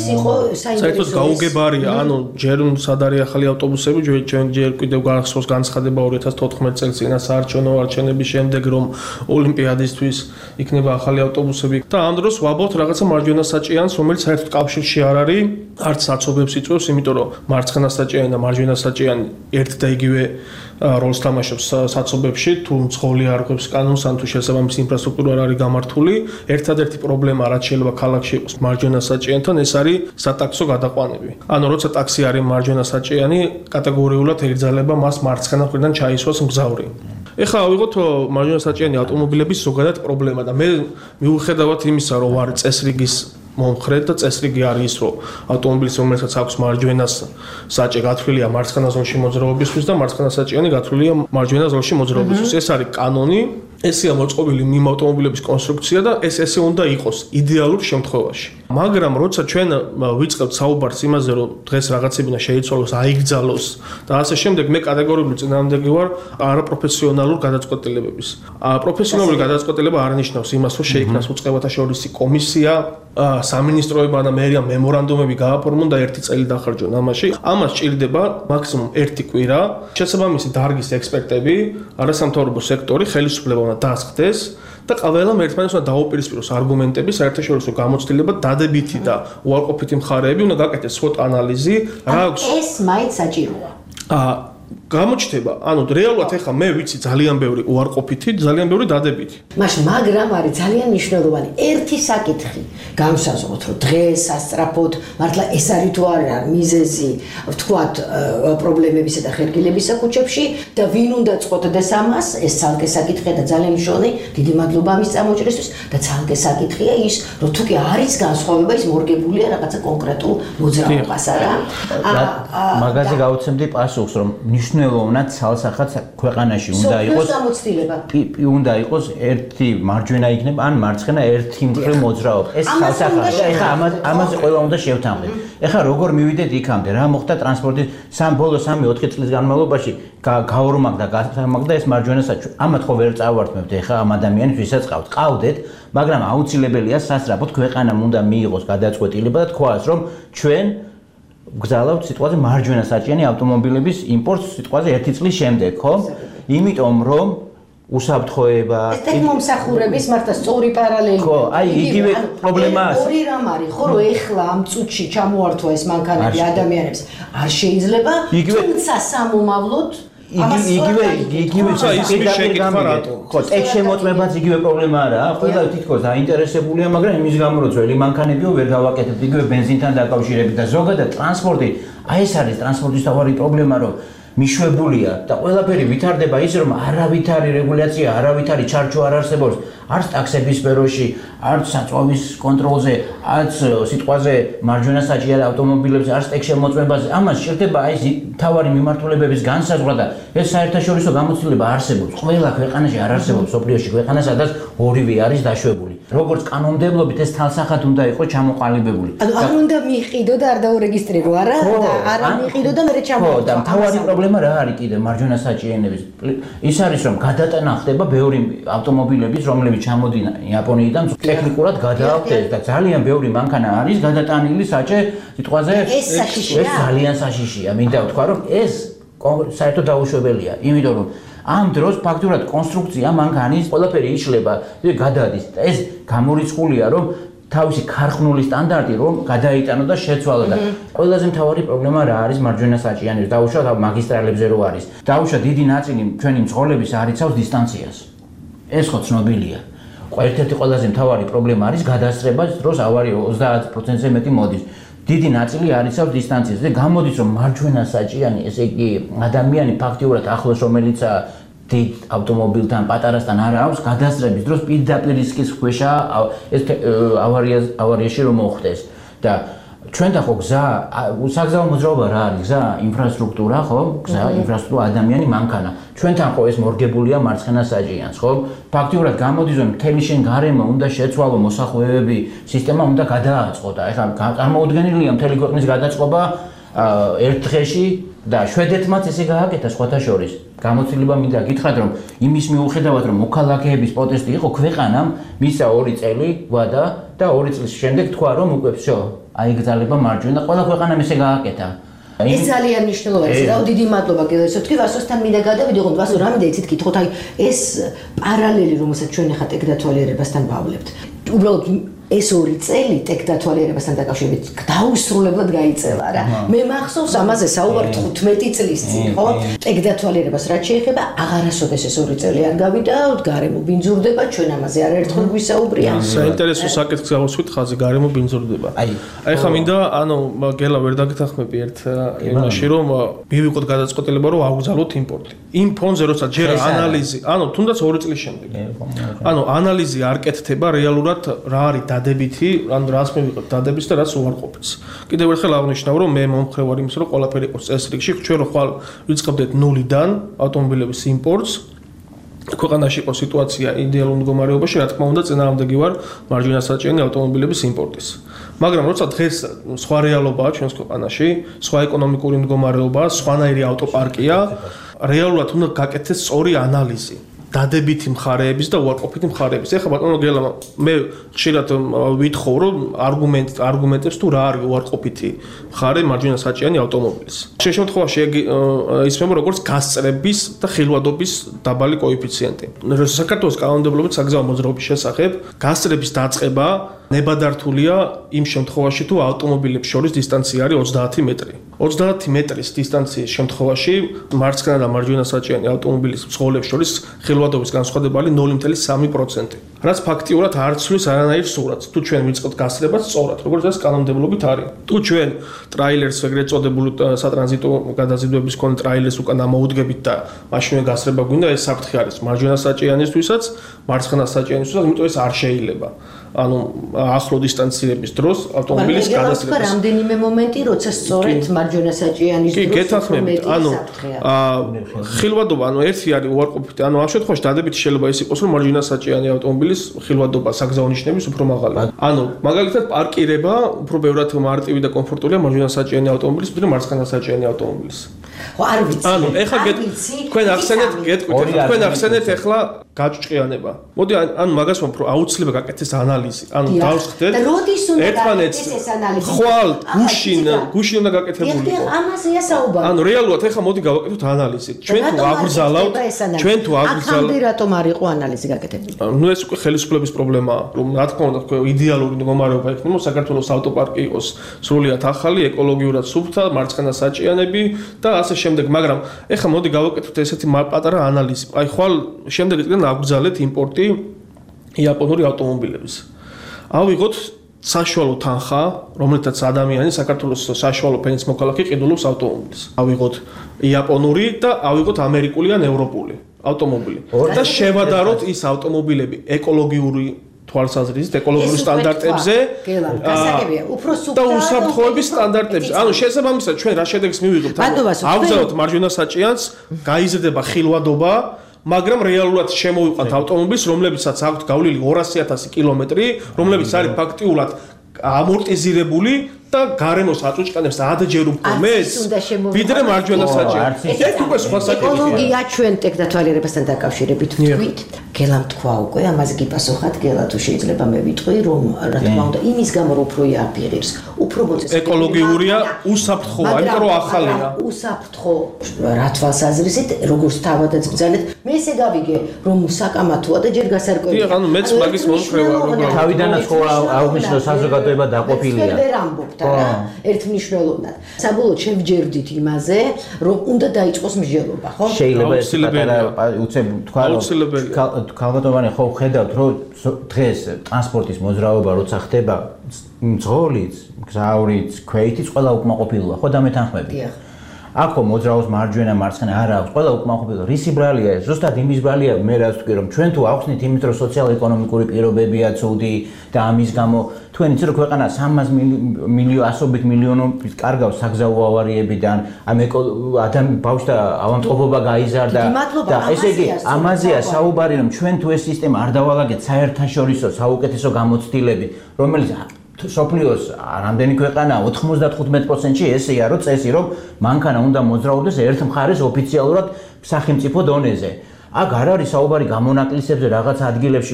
საერთოდ გაუგებარია, ანუ ჯერ სად არის ახალი ავტობუსები, ჩვენ ჯერ კიდევ გახსოვს განცხადება ორი ათას თოთხმეტ წელს წინა საარჩევნო არჩევნების შემდეგ, რომ ოლიმპიადისთვის იქნება ახალი ავტობუსები და ამ დროს ვაბავთ რაღაცა მარჯვენა საჭიანს, რომელიც საერთოდ კავშირში არ არის, არც საცობებს იწვევს, იმიტომ რომ მარცხენა საჭიანი და მარჯვენა საჭიანი ერთ და იგივე როლს თამაშობს საცობებში, თუ მძღოლი არ ღვევს კანონს, ან თუ შესაბამისი ინფრასტრუქტურა არ არის გამართული, ერთადერთი პრობლემა რაც შეიძლება ქალაქში იყოს მარჯვენა საჭიანთან, ეს არის სატაქსო გადაყვანები. ანუ როცა ტაქსი არის მარჯვენა საჭიანი, კატეგორიულად ეკრძალება მას მარცხენა მხრიდან ჩაისვას მგზავრი. ეხლა ავიღოთ მარჯვენა საჭიანი ავტომობილების ზოგადად პრობლემა და მე მიუხედავად იმისა, რომ ვარ წესრიგის მომხრე და წესრიგი არის ის, რომ ავტომობილის რომელსაც აქვს მარჯვენა საჭე გათვლილია მარცხენა ზოლში მოძრაობისთვის და მარცხენა საჭიანი გათვლილია მარჯვენა ზოლში მოძრაობისთვის. ეს არის კანონი, ესეა მოწყობილი იმ ავტომობილების კონსტრუქცია და ეს ესე უნდა იყოს იდეალურ შემთხვევაში. მაგრამ როცა ჩვენ ვიწყებთ საუბარს იმაზე, რომ დღეს რაღაცები უნდა შეიცვალოს, აიგზალოს და ასე შემდეგ, მე კატეგორიული წინააღმდეგი ვარ არაპროფესიონალურ გადაწყვეტილებების. პროფესიონალური გადაწყვეტილება არ ნიშნავს იმას, რომ შეიქმნას უწყებათა შორისი კომისია, სამინისტროებმა და მერიამ მემორანდუმები გააფორმონ და ერთი წელი დახარჯონ ამაში. ამას სჭირდება მაქსიმუმ ერთი კვირა. შესაბამისი დარგის ექსპერტები, არასამთავრობო სექტორი, ხელისუფლება უნდა დაასხდეს და ყველამ ერთმანეთს უნდა დაუპირისპიროს არგუმენტები, საერთაშორისო გამოცდილება, დადებითი და უარყოფითი მხარეები, უნდა გაკეთდეს SWOT ანალიზი, რა აქვს. ეს მაინც საჭიროა. აა გამოჩნდება, ანუ რეალურად ეხლა მე ვიცი ძალიან ბევრი უარყოფითი, ძალიან ბევრი დადებითი. მაშ მაგრამ არის ძალიან მნიშვნელოვანი ერთი საკითხი. განსაზღვროთ, რომ დღეს სასწრაფოდ მართლა ეს არის თუ არა მიზეზი, ვთქვათ, პრობლემებისა და ხერგილებისა ქუჩებში და ვინ უნდა წყვეტდეს ამას, ეს ცალკე საკითხია და ძალიან მნიშვნელოვანი. დიდი მადლობა ამის წამოჭრისთვის და ცალკე საკითხია ის, რომ თუ კი არის განსხვავება, ის მორგებულია რაღაცა კონკრეტულ მოძრაობას, არა? მაგაზე გავუცემდი პასუხს, რომ მნიშვნელოვნად ცალსახად ქვეყანაში უნდა იყოს უნდა იყოს ერთი მარჯვენა იქნება ან მარცხენა ერთი მხრივ მოძრაობა. ეს ცალსახად და ეხლა ამაზე ყველა უნდა შევთანხმდეთ. ეხლა როგორ მივიდეთ იქამდე, რა მოხდა ტრანსპორტის სამ ბოლო სამი ოთხი წლის განმავლობაში გაორმაგდა გასამაგდა ეს მარჯვენა საჭი. ამათ ხო ვერ წავართმევთ ეხლა ამ ადამიანებს ვისაც ყავთ. ყავდეთ, მაგრამ აუცილებელია სასწრაფოდ ქვეყანამ უნდა მიიღოს გადაწყვეტილება და თქვას, რომ ჩვენ გზავნავთ სიტყვაზე მარჯვენა საჭიანი ავტომობილების იმპორტს სიტყვაზე ერთი წლის შემდეგ, ხო? იმიტომ რომ უსაფრთხოება ეს ტექნომსახურების მართლა სწორი პარალელი. ხო, აი იგივე პრობლემაა. ორი რამ არის, ხო, რომ ეხლა ამ წუთში ჩამოართვა ეს მანქანები ადამიანებს არ შეიძლება, თუმცა სამომავლოდ იგივე იგივე ხო, ტექ შემოწმებაც იგივე პრობლემა არა, ყველა თითქოს დაინტერესებულია, მაგრამ იმის გამო რომ ძველი მანქანებიო ვერ გავაკეთებთ იგივე ბენზინთან დაკავშირებით და ზოგადად ტრანსპორტი, აი ეს არის ტრანსპორტის თავარი პრობლემა, რომ მიშვებულია და ყველაფერი ვითარდება ის, რომ არავითარი რეგულაცია, არავითარი ჩარჩო არ არსებობს, არც ტაქსების სფეროში, არც საწვავის კონტროლზე, არც სიტყვაზე მარჯვენა საჭიერ ავტომობილებზე, არც ტექ შემოწმებაზე. ამას სჭირდება აი ეს თავარი მიმართულებების განსაზღვრა და ეს საერთაშორისო გამოცდილება არსებობს. ყველა ქვეყანაში არ არსებობს სოფლიოში ქვეყანა, სადაც ორივე არის დაშვებული. როგორც კანონმდებლობით ეს თალსახად უნდა იყოს ჩამოყალიბებული. ანუ არ უნდა მიიყიდო და არ დაურეგისტრირო, არა? და არ მიიყიდო და მე ჩამოყალიბო. ხო, და თავარი პრობლემა რა არის კიდე მარჯვენა საჭიანების? ის არის რომ გადატანა ხდება ბევრი ავტომობილების, რომლებიც ჩამოდინა იაპონიიდან ტექნიკურად გადაავდეს და ძალიან ბევრი მანქანა არის გადატანილი საჭე სიტყვაზე ეს საშიშია. ეს ძალიან საშიშია. მინდა ვთქვა რომ ეს საერთოდ დაუშვებელია, იმიტომ რომ ამ დროს ფაქტურად კონსტრუქცია მანქანის ყველაფერი იშლება, გადადის. ეს გამორიცხულია რომ თავისი ქარხნული სტანდარტი რომ გადაიტანო და შეცვალო და ყველაზე მთავარი პრობლემა რა არის მარჯვენა საჭიანებს დაუშვათ მაგისტრალებზე რო არის. დაუშვათ დიდი ნაწილი ჩვენი მძღოლების არ იცავს დისტანციას. ეს ხო ცნობილია. ერთ-ერთი ყველაზე მთავარი პრობლემა არის გადასწრება დროს ავარია ოცდაათ პროცენტზე მეტი მოდის. დიდი ნაწილი არ იცავს დისტანციას და გამოდის რომ მარჯვენა საჭიანი ესე იგი ადამიანი ფაქტიურად ახლოს რომელიც დიდ ავტომობილთან პატარასთან არ აქვს გადასწრების დროს პირდაპირ რისკის ქვეშა ეს ავარია ავარიაში რომ მოხდეს და ჩვენთან ხო გზა საგზაო მოძრაობა რა არის გზა ინფრასტრუქტურა ხო გზა ინფრასტრუქტურა ადამიანი მანქანა ჩვენთან ხო ეს მორგებულია მარცხენა საჭიანს ხო ფაქტიურად გამოდის რომ მთელი შენ გარემო უნდა შეცვალო მოსახლეობები სისტემა უნდა გადააწყო და ეხლა წარმოუდგენელია მთელი ქვეყნის გადაწყობა ერთ დღეში და შვედეთმაც ესე გააკეთა სხვათა შორის გამოცდილება მინდა გითხრათ რომ იმის მიუხედავად რომ მოქალაქეების პროტესტი იყო ქვეყანამ მისცა ორი წელი ვადა და ორი წლის შემდეგ თქვა რომ უკვე всё აიგზავნება მარჯვენა ყველა ქვეყანამ ესე გააკეთა ეს ძალიან მნიშვნელოვანია და დიდი მადლობა კიდევ ერთხელ თქვი ვასოსთან მინდა გადავიდე ოღონდ ვასო რამე იცით კითხოთ აი ეს პარალელი რომელსაც ჩვენ ახლა ტექ დათვალიერებასთან ვავლებთ უბრალოდ ეს ორი წელი ტექდათვალიერებასთან დაკავშირებით დაუსრულებლად გაიწელა რა. მე მახსოვს ამაზე საუბარი თხუთმეტი წლის წინ, ხო? ტექდათვალიერებას რაც შეეხება, აღარასოდეს ეს ორი წელი არ გავიდა, გარემო ბინძურდება, ჩვენ ამაზე არაერთხელ გვისაუბრია. საინტერესო საკითხს გავუსვით ხაზი, გარემო ბინძურდება. აი, აი ხა მინდა, ანუ გელა ვერ დაგეთანხმები ერთ იმაში, რომ მივიყოთ გადაწყვეტილება, რომ ავგზავნოთ იმპორტი. იმ ფონზე როცა ჯერ ანალიზი, ანუ თუნდაც ორი წლის შემდეგ. ანუ ანალიზი არ კეთდება რეალურად რა არის დადებითი, ანუ რას მივიღებთ დადებითს და რას უარყოფითს. კიდევ ერთხელ აღნიშნავ, რომ მე მომხრე ვარ იმის, რომ ყველაფერი იყოს წესრიგში, ჩვენ რო ხვალ ვიწყებდეთ ნულიდან ავტომობილების იმპორტს. ქვეყანაში იყო სიტუაცია იდეალურ მდგომარეობაში, რა თქმა უნდა, წინააღმდეგი ვარ მარჯვენასაჭიენი ავტომობილების იმპორტის. მაგრამ როცა დღეს სხვა რეალობაა ჩვენს ქვეყანაში, სხვა ეკონომიკური მდგომარეობაა, სხვანაირი ავტოპარკია, რეალურად უნდა გაკეთდეს სწორი ანალიზი. დადებითი მხარეების და უარყოფითი მხარეების. ეხლა ბატონო გელა, მე ხშირად ვითხოვ, რომ არგუმენტ არგუმენტებს თუ რა არის უარყოფითი მხარე მარჯვენასაჭიანი ავტომობილის. შენ შემთხვევაში ისმება როგორც გასწრების და ხილვადობის დაბალი კოეფიციენტი. საქართველოს კანონმდებლობით საგზაო მოძრაობის შესახებ გასწრების დაწყება ნებადართულია იმ შემთხვევაში თუ ავტომობილებს შორის დისტანცია არის ოცდაათი მეტრი. ოცდაათი მეტრის დისტანციის შემთხვევაში მარცხენა და მარჯვენასაჭიანი ავტომობილის მძღოლებს შორის ხილვადობის განსხვავება არის ნული კoma სამი პროცენტი. რაც ფაქტიურად არ ცვლის არანაირ სურათს. თუ ჩვენ ვიწყებთ გასწრებას სწორად, როგორც ეს კანონმდებლობით არის. თუ ჩვენ ტრაილერს ეგრეთ წოდებული სატრანზიტო გადაზიდვების მქონე ტრაილერს უკან ამოუდგებით და მაშინვე გასწრება გვინდა, ეს საფრთხე არის მარჯვენასაჭიანისთვისაც, მარცხენასაჭიანისთვისაც, იმიტომ ეს არ შეიძლება. ანუ ახლო დისტანციების დროს ავტომობილის გადასწრებას. რამდენიმე მომენტი, როცა სწორედ მარჯვენასაჭიანის დროს. კი, გეთანხმებით. ანუ ხილვადობა, ანუ ერთი არის უარყოფითი. ანუ ამ შემთხვევაში დადებითი შეიძლება ის იყოს, რომ მარჯვენასაჭიანი ავტომობილის ხილვადობა საგზაო ნიშნების უფრო მაღალია. ანუ მაგალითად პარკირება უფრო ბევრად მარტივი და კომფორტულია მარჯვენასაჭიანი ავტომობილის, ვიდრე მარცხენასაჭიანი ავტომობილის. ხო, არ ვიცი. ანუ ეხლა თქვენ ახსენეთ, გეტყვით, თქვენ ახსენეთ ეხლა გაჭჭყიანება. მოდი ანუ მაგას ვამბობ, აუცილებლად გაკეთდეს ანალიზი. ანუ დავსხდეთ. ერთმანეთს ხვალ გუშინ, გუშინ უნდა გაკეთებული იყო. ამაზეა საუბარი. ანუ რეალურად ეხლა მოდი გავაკეთოთ ანალიზი. ჩვენ თუ აგრძალავთ, ჩვენ თუ აგრძალავთ. ახამდე რატომ არ იყო ანალიზი გაკეთებული? ნუ ეს უკვე ხელისუფლების პრობლემაა, რომ რა თქმა უნდა თქვენ იდეალური მდგომარეობა იქნება, საქართველოს ავტოპარკი იყოს სრულიად ახალი, ეკოლოგიურად სუფთა, მარცხენასაჭიანები და ასე შემდეგ, მაგრამ ეხლა მოდი გავაკეთოთ ესეთი პატარა ანალიზი. აი ხვალ შემდეგ წლიდან აგრძალეთ იმპორტი იაპონური ავტომობილების. ავიღოთ საშუალო თანხა, რომელთაც ადამიანი საქართველოს საშუალო ფენის მოქალაქე ყიდულობს ავტომობილს. ავიღოთ იაპონური და ავიღოთ ამერიკული ან ევროპული ავტომობილი. და შევადაროთ ის ავტომობილები ეკოლოგიური თვალსაზრისით, ეკოლოგიური სტანდარტებზე და უსაფრთხოების სტანდარტებზე. ანუ შესაბამისად ჩვენ რა შედეგს მივიღებთ? ავგზავნოთ მარჯვენასაჭიანს, გაიზრდება ხილვადობა, მაგრამ რეალურად შემოვიყვანთ ავტომობილს, რომლებიცაც აქვთ გავლილი ორასი ათასი კილომეტრი, რომლებიც არის ფაქტიურად ამორტიზირებული და გარემოს აწუჭკანებს ათჯერ უფრო მეც, ვიდრე მარჯვენასაჭიანი. ეს უკვე სხვა საკითხია. ეკოლოგია ჩვენ ტექდათვალიერებასთან დაკავშირებით ვთქვით. გელამ თქვა უკვე, ამაზე გიპასუხოთ, გელა თუ შეიძლება მე ვიტყვი, რომ რა თქმა უნდა, იმის გამო რომ უფრო იაფერებს, უფრო მოწესრიგება. ეკოლოგიურია, უსაფრთხოა, იმიტომ რომ ახალია. უსაფრთხო რა თვალსაზრისით, როგორც თავადაც ბრძანეთ, მე ესე გავიგე, რომ საკამათოა და ჯერ გასარკვევია. კი, ანუ მეც მაგის მომხრე ვარ, როგორ თავიდანაც ხო აღნიშნო საზოგადოება დაყოფილია. ერთმნიშვნელოვნად. საბოლოოდ შევჯერდით იმაზე, რომ უნდა დაიწყოს მსჯელობა, ხო? შეიძლება ეს პატარა უცებ თქვა რომ ქალბატონი ხო ხედავთ რომ დღეს ტრანსპორტის მოძრაობა როცა ხდება მძღოლიც, გზავრიც, ქვეითიც ყველა უკმაყოფილოა, ხო დამეთანხმები? დიახ. აქ მოძრაობს მარჯვენა მარცხენა არ აქვს, ყველა უკმაყოფილო. რისი ბრალია ეს? ზუსტად იმის ბრალია, მე რაც ვთქვი რომ ჩვენ თუ ავხსნით იმით რომ სოციალ-ეკონომიკური პირობებია ცუდი და ამის გამო თქვენ იცით რომ ქვეყანა სამას მილიონი ასობით მილიონობით კარგავს საგზაო ავარიებიდან, ამ ადამიან ბავშვთა ავადმყოფობა გაიზარდა და ესე იგი ამაზეა საუბარი რომ ჩვენ თუ ეს სისტემა არ დავალაგეთ საერთაშორისო საუკეთესო გამოცდილებით, რომელიც სოფლიოს რამდენი ქვეყანა ოთხმოცდათხუთმეტ პროცენტში ესეა რომ წესი რომ მანქანა უნდა მოძრაობდეს ერთ მხარეს ოფიციალურად სახელმწიფო დონეზე. აქ არ არის საუბარი გამონაკლისებზე რაღაც ადგილებში, მაგრამ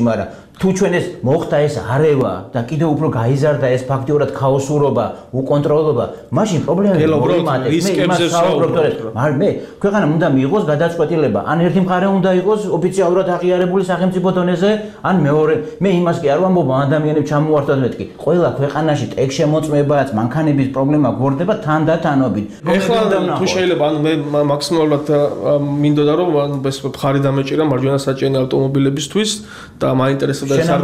თუ ჩვენ ეს მოხდა ეს არევა და კიდევ უფრო გაიზარდა ეს ფაქტიურად ქაოსურობა, უკონტროლობა, მაშინ პრობლემები მოვიმატეთ. მე იმას საუბრობ, რომ მე ქვეყანა უნდა მიიღოს გადაწყვეტილება, ან ერთი მხარე უნდა იყოს ოფიციალურად აღიარებული სახელმწიფო დონეზე, ან მეორე. მე იმას კი არ ვამბობ, ადამიანებს ჩამოვართვათ მეთქი. ყველა ქვეყანაში ტექ შემოწმებაც, მანქანების პრობლემა გვორდება თანდათანობით. ეხლა თუ შეიძლება ანუ მე მაქსიმალურად მინდოდა რომ ეს მხარი დამეჭირა მარჯვენა საჭიენი ავტომობილებისთვის და მაინტერესებდა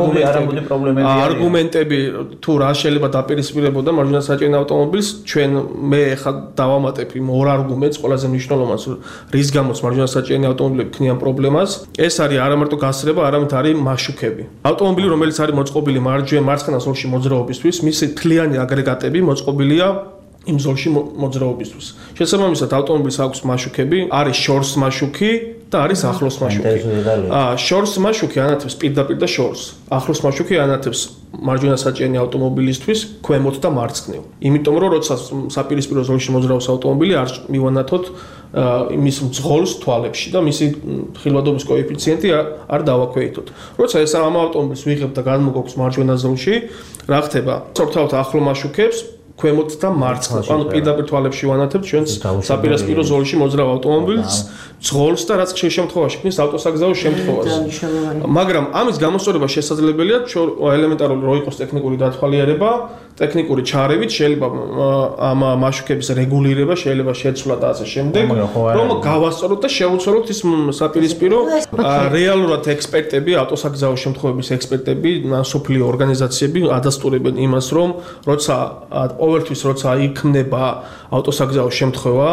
არგუმენტები თუ რა შეიძლება დაპირისპირებოდა მარჯვენა საჭიენი ავტომობილს ჩვენ მე ხა დავამატებ იმ ორ არგუმენტს ყველაზე მნიშვნელოვანს რის გამოც მარჯვენა საჭიენი ავტომობილები ქმნიან პრობლემას ეს არის არა მარტო გასრება არამედ არის მაშუქები ავტომობილი რომელიც არის მოწყობილი მარჯვენა მარცხენა ზოლში მოძრაობისთვის მისი თლიანი აგრეგატები მოწყობილია იმ ზოლში მოძრაობისთვის შესაბამისად ავტომობილს აქვს მაშუქები არის შორს მაშუქი და არის ახლოს მაშუქი. აა შორს მაშუქი ანათებს პირდაპირ და შორს. ახლოს მაშუქი ანათებს მარჯვენა საჭიენი ავტომობილისთვის ქვემოთ და მარცხნივ. იმიტომ რომ როცა საპირისპირო ზოლში მოძრაობს ავტომობილი არ მივანათოთ იმის მძღოლს თვალებში და მისი ხილვადობის კოეფიციენტი არ დავაქვეითოთ. როცა ეს ამ ავტომობილს ვიღებ და განმოგოქს მარჯვენა ზოლში, რა ხდება? წორთავთ ახლო მაშუქებს ქვემოთ და მარცხნივ. ანუ პირდაპირ თვალებში ვანათებთ ჩვენს საპირისპირო ზოლში მოძრავ ავტომობილს, ძღოლს და რაც ხშირ შემთხვევაში ქმნის ავტოსაგზაო შემთხვევას. მაგრამ ამის გამოსწორება შესაძლებელია ელემენტარული რო იყოს ტექნიკური დათვალიერება, ტექნიკური ჩარევით შეიძლება ამ მაშუქების რეგულირება, შეიძლება შეცვლა და ასე შემდეგ, რომ გავასწოროთ და შევუცვალოთ ის საპირისპირო რეალურად ექსპერტები, ავტოსაგზაო შემთხვევების ექსპერტები, სოფლიო ორგანიზაციები ადასტურებენ იმას, რომ როცა ყოველთვის როცა იქმნება ავტოსაგზაო შემთხვევა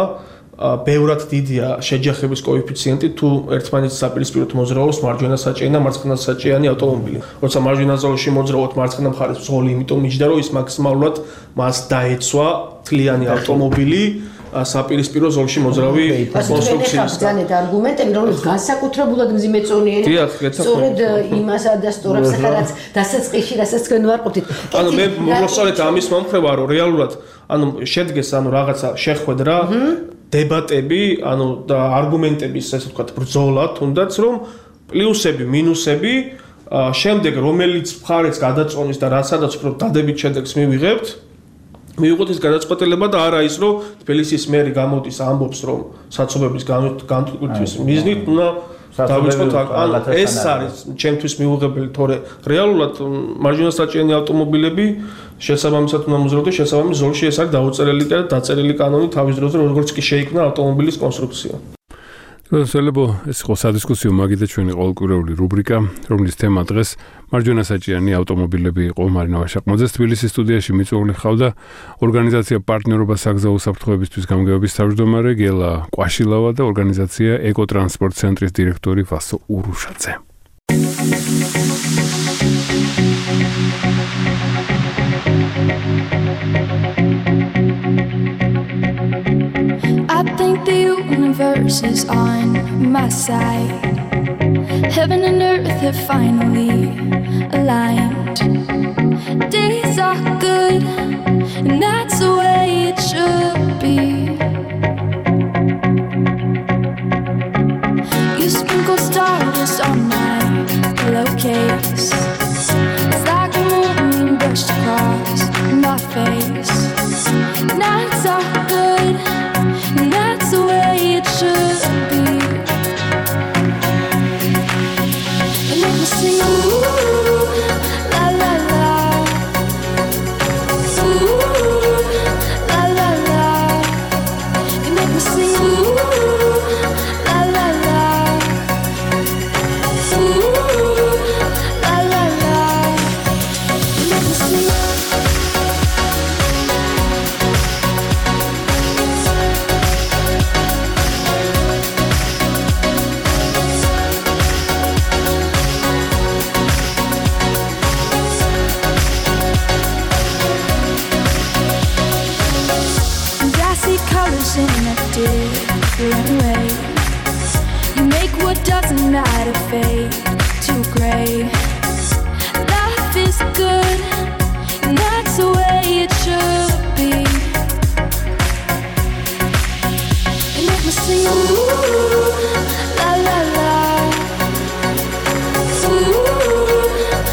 ბევრად დიდია შეჯახების კოეფიციენტი თუ ერთმანეთის საპირისპიროდ მოძრაობს მარჯვენა საჭიენი და მარცხენა საჭიენი ავტომობილი. როცა მარჯვენა ზოლში მოძრაობთ მარცხენა მხარეს ზოლი, იმიტომ მიჯდა რომ ის მაქსიმალურად მას დაეცვა თლიანი ავტომობილი საპირისპირო ზოლში მოძრავი კონსტრუქციის. ბრძანეთ არგუმენტები, რომელიც განსაკუთრებულად მძიმეწონიერი. სწორედ იმას ადასტურებს, რაც დასაწყისში, რასაც თქვენ ვარყოფით. ანუ მე მოსწორეთ ამის მომხრევა, რომ რეალურად ანუ შედგეს ანუ რაღაცა შეხვედრა დებატები, ანუ და არგუმენტების ესე ვთქვათ ბრძოლა, თუნდაც რომ პლუსები, მინუსები, შემდეგ რომელიც მხარეც გადაწონის და რასაც უფრო დადებით შედეგს მივიღებთ, მივიღოთ ის გადაწყვეტილება და არა ის, რომ თბილისის მერი გამოდის ამბობს, რომ საცობების განმტკიცების მიზნით უნდა დავიწყოთ ანუ ეს არის ჩემთვის მიუღებელი, თორე რეალურად მარჯვენა საჭიენი ავტომობილები შესაბამისად უნდა მოძრაობდეს შესაბამის ზოლში ეს არის დაუწერელი და დაწერილი კანონი თავის დროზე, როგორც კი შეიქმნა ავტომობილის კონსტრუქცია. შეიძლება ეს იყო სადისკუსიო მაგიდა ჩვენი ყოველკვირეული რუბრიკა, რომლის თემა დღეს მარჯვენა საჭიენი ავტომობილები იყო. მარინა ვაშაყმაძე თბილისის სტუდიაში მიწვეული ხავდა, ორგანიზაცია პარტნიორობა საგზაო საფრთხეებისთვის გამგეობის თავმჯდომარე გელა კვაშილავა და ორგანიზაცია ეკოტრანსპორტ ცენტრის დირექტორი ვასო ურუშაძე. I think the universe is on my side. Heaven and earth have finally aligned. Days are good, and that's the way it should be. You sprinkle stardust on my pillowcase. It's like a moon brushed across my face. Nights are good, and that's the way it should be. You make me sing, ooh, la la la. Ooh, la la la. You make me sing, ooh, la la la. Ooh, la la la. You make me sing. In a different way, you make what doesn't matter fade to gray. Life is good, and that's the way it should be. You make me sing, ooh, la la la. Ooh,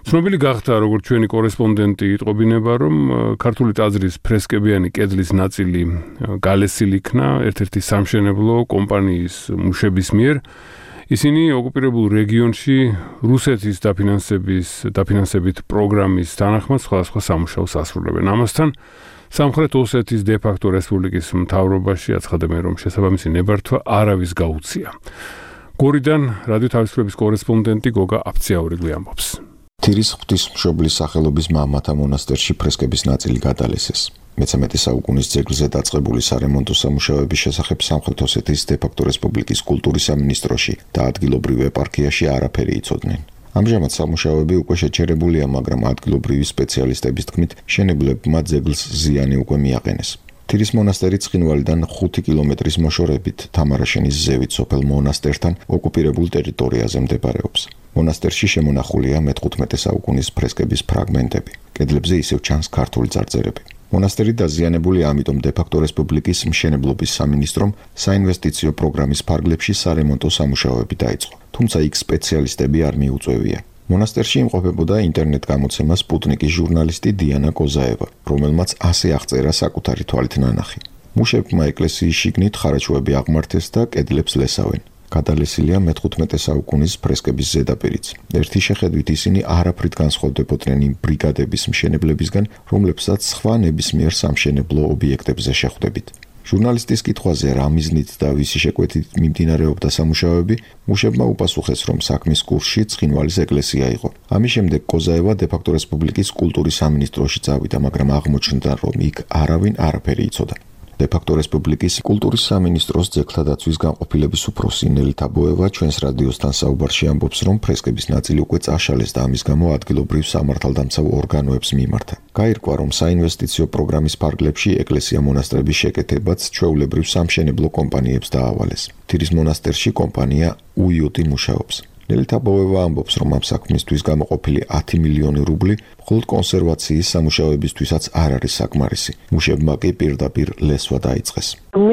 ცნობილი გახდა, როგორც ჩვენი კორესპონდენტი იტყობინება, რომ ქართული ტაძრის ფრესკებიანი კედლის ნაწილი გალესილი იქნა ერთ-ერთი სამშენებლო კომპანიის მუშების მიერ. ისინი ოკუპირებულ რეგიონში რუსეთის დაფინანსების დაფინანსებით პროგრამის თანახმად სხვადასხვა სამუშაოს ასრულებენ. ამასთან სამხრეთ ოსეთის დე-ფაქტო რესპუბლიკის მთავრობაში აცხადებენ, რომ შესაბამისი ნებართვა არავის გაუწია. გორიდან რადიო თავისუფლების კორესპონდენტი გოგა აფციაურიგვი ამბობს. თირის ღვთისმშობლის სახელობის მამათა მონასტერში ფრესკების ნაწილი გადალესეს. მეთორმეტე საუკუნის ძეგლზე დაწყებული სარემონტო სამუშაოების შესახებ სამხრეთ ოსეთის დე-ფაქტო რესპუბლიკის კულტურის სამინისტროში და ადგილობრივ ეპარქიაში არაფერი იცოდნენ. ამჟამად სამუშაოები უკვე შეჩერებულია, მაგრამ ადგილობრივი სპეციალისტების თქმით, მშენებლებმა ძეგლს ზიანი უკვე მიაყენეს. თირის მონასტერი ცხინვალიდან ხუთი კილომეტრის მოშორებით თამარაშენის ზევით სოფელ მონასტერთან ოკუპირებულ ტერიტორიაზე მდებარეობს. მონასტერში შემონახულია მეთხუთმეტე საუკუნის ფრესკების ფრაგმენტები. კედლებზე ისევ ჩანს ქართული წარწერები. მონასტერი დაზიანებული, ამიტომ დე-ფაქტო რესპუბლიკის მშენებლობის სამინისტრომ საინვესტიციო პროგრამის ფარგლებში სარემონტო სამუშაოები დაიწყო. თუმცა იქ სპეციალისტები არ მიუწვევია. მონასტერში იმყოფებოდა ინტერნეტ გამოცემა სპუტნიკის ჟურნალისტი დიანა კოზაევა, რომელმაც ასე აღწერა საკუთარი თვალით ნანახი. მუშებმა ეკლესიის შიგნით ხარაჯვები აღმართეს და კედლებს ლესავენ. გადალესილია მეთხუთმეტე საუკუნის ფრესკების ზედაპირიც. ერთი შეხედვით ისინი არაფრით განსხვავდებოდნენ იმ ბრიგადების მშენებლებისგან, რომლებსაც სხვა ნებისმიერ სამშენებლო ობიექტებზე შეხვდებით. ჟურნალისტის კითხვაზე რა მიზნით და ვისი შეკვეთით მიმდინარეობდა სამუშაოები, მუშებმა უპასუხეს, რომ საქმის კურსში ცხინვალის ეკლესია იყო. ამის შემდეგ კოზაევა დე-ფაქტო რესპუბლიკის კულტურის სამინისტროში წავიდა, მაგრამ აღმოჩნდა, რომ იქ არავინ არაფერი იცოდა. დე-ფაქტო რესპუბლიკის კულტურის სამინისტროს ძეგლთა დაცვის განყოფილების უფროსი ნელი თაბოევა ჩვენს რადიოსთან საუბარში ამბობს, რომ ფრესკების ნაწილი უკვე წაშალეს და ამის გამო ადგილობრივ სამართალდამცავ ორგანოებს მიმართა. გაირკვა, რომ საინვესტიციო პროგრამის ფარგლებში ეკლესია-მონასტრების შეკეთებაც ჩვეულებრივ სამშენებლო კომპანიებს დაავალეს. თირის მონასტერში კომპანია უიუტი მუშაობს. ნელი თაბოევა ამბობს, რომ ამ საქმისთვის გამოყოფილი ათი მილიონი რუბლი მხოლოდ კონსერვაციის სამუშაოებისთვისაც არ არის საკმარისი. მუშებმა კი პირდაპირ ლესვა დაიწყეს.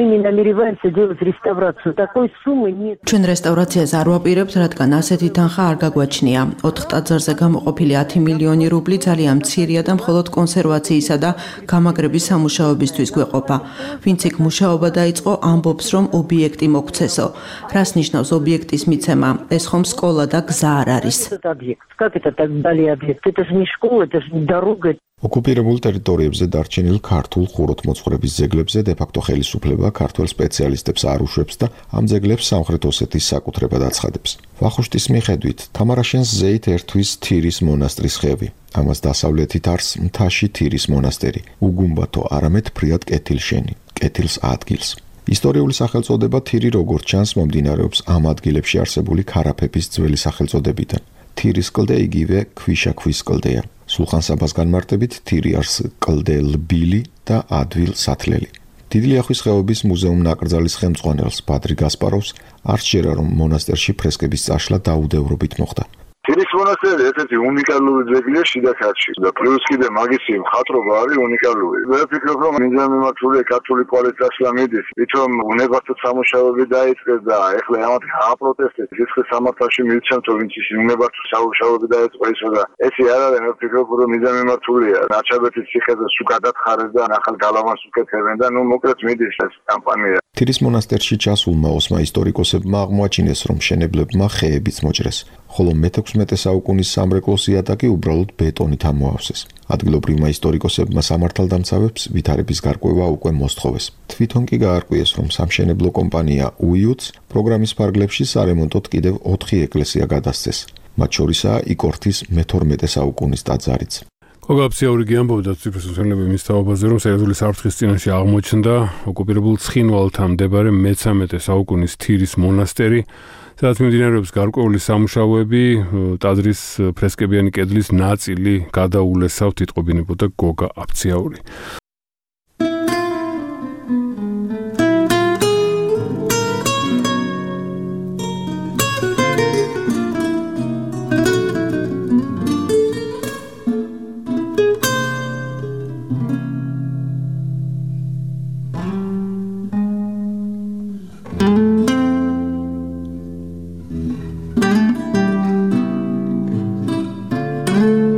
ჩვენ რესტავრაციას არ ვაპირებთ, რადგან ასეთი თანხა არ გაგვაჩნია. ოთხ ტაძარზე გამოყოფილი ათი მილიონი რუბლი ძალიან მცირეა და მხოლოდ კონსერვაციისა და გამაგრების სამუშაოებისთვის გვეყოფა. ვინც იქ მუშაობა დაიწყო, ამბობს, რომ ობიექტი მოგვცესო. რას ნიშნავს ობიექტის მიცემა? ეს ხომ სკოლა და გზა არ არის. ოკუპირებულ ტერიტორიებზე დარჩენილ ქართულ ხუროთმოძღვრების ძეგლებზე დე-ფაქტო ხელისუფლება ქართველ სპეციალისტებს არ უშვებს და ამ ძეგლებს სამხრეთ ოსეთის საკუთრებად აცხადებს. ვახუშტის მიხედვით, თამარაშენს ზეით ერთვის თირის მონასტრის ხევი. ამას დასავლეთით არს მთაში თირის მონასტერი. უგუმბათო არამედ ფრიად კეთილშენი, კეთილს ადგილს. ისტორიული სახელწოდება თირი, როგორც ჩანს, მომდინარეობს ამ ადგილებში არსებული ქარაფების ძველი სახელწოდებიდან. თირის კლდე იგივე ქვიშაქვის კლდეა. სულხან-საბას განმარტებით თირი არს კლდე-ლბილი და ადვილ-სათლელი. დიდი ლიახვის ხეობის მუზეუმ ნაკრძალის ხელმძღვანელს ბადრი გასპაროვს არ სჯერა, რომ მონასტერში ფრესკების წაშლა დაუდევრობით მოხდა. თირის მონასტერი ერთ-ერთი უნიკალური ძეგლია შიდა ქართლში და პლუს კიდე მაგისი მხატვრობა არის უნიკალური. მე ვფიქრობ, რომ მიმართულია ქართული კვალიტეტსა მიდის, თვითონ უნებასო სამუშაოები დაიწყეს და ეხლა ამათ აპროტესტებს სიცხეს სამართალში მივცემთ, ვინც ის უნებასო სამუშაოები დაიწყო ისო და ესე არ არის, მე ვფიქრობ, რომ მიმართულია. ნაჩაბეთის ციხეზე სულ გადათხარეს და ახალ გალავანს უკეთებენ და ნუ მოკლედ მიდის ეს კამპანია. თირის მონასტერში ჩასულმა ოსმა ისტორიკოსებმა აღმოაჩინეს, რომ მშენებლებმა ხეებიც მოჭრეს. ხოლო მეთექვსმეტე საუკუნის სამრეკლოს იატაკი უბრალოდ ბეტონით ამოავსეს. ადგილობრივმა ისტორიკოსებმა სამართალდამცავებს ვითარების გარკვევა უკვე მოსთხოვეს. თვითონ კი გაარკვიეს, რომ სამშენებლო კომპანია უიუტს პროგრამის ფარგლებში სარემონტოდ კიდევ ოთხი ეკლესია გადასცეს. მათ შორისაა იკორთის მეთორმეტე საუკუნის ტაძარიც. კოგაფციაურიგი ამბობდა ციფრის უცნელები მის თაობაზე, რომ სერიოზული საფრთხის წინაშე აღმოჩნდა ოკუპირებულ ცხინვალთან მდებარე მეთორმეტე საუკუნის თირის მონასტერი, სადაც მიმდინარეობს გარკვეული სამუშაოები, ტაძრის ფრესკებიანი კედლის ნაწილი გადაულესავთ, იტყობინებოდა გოგა აფციაური. Thank you.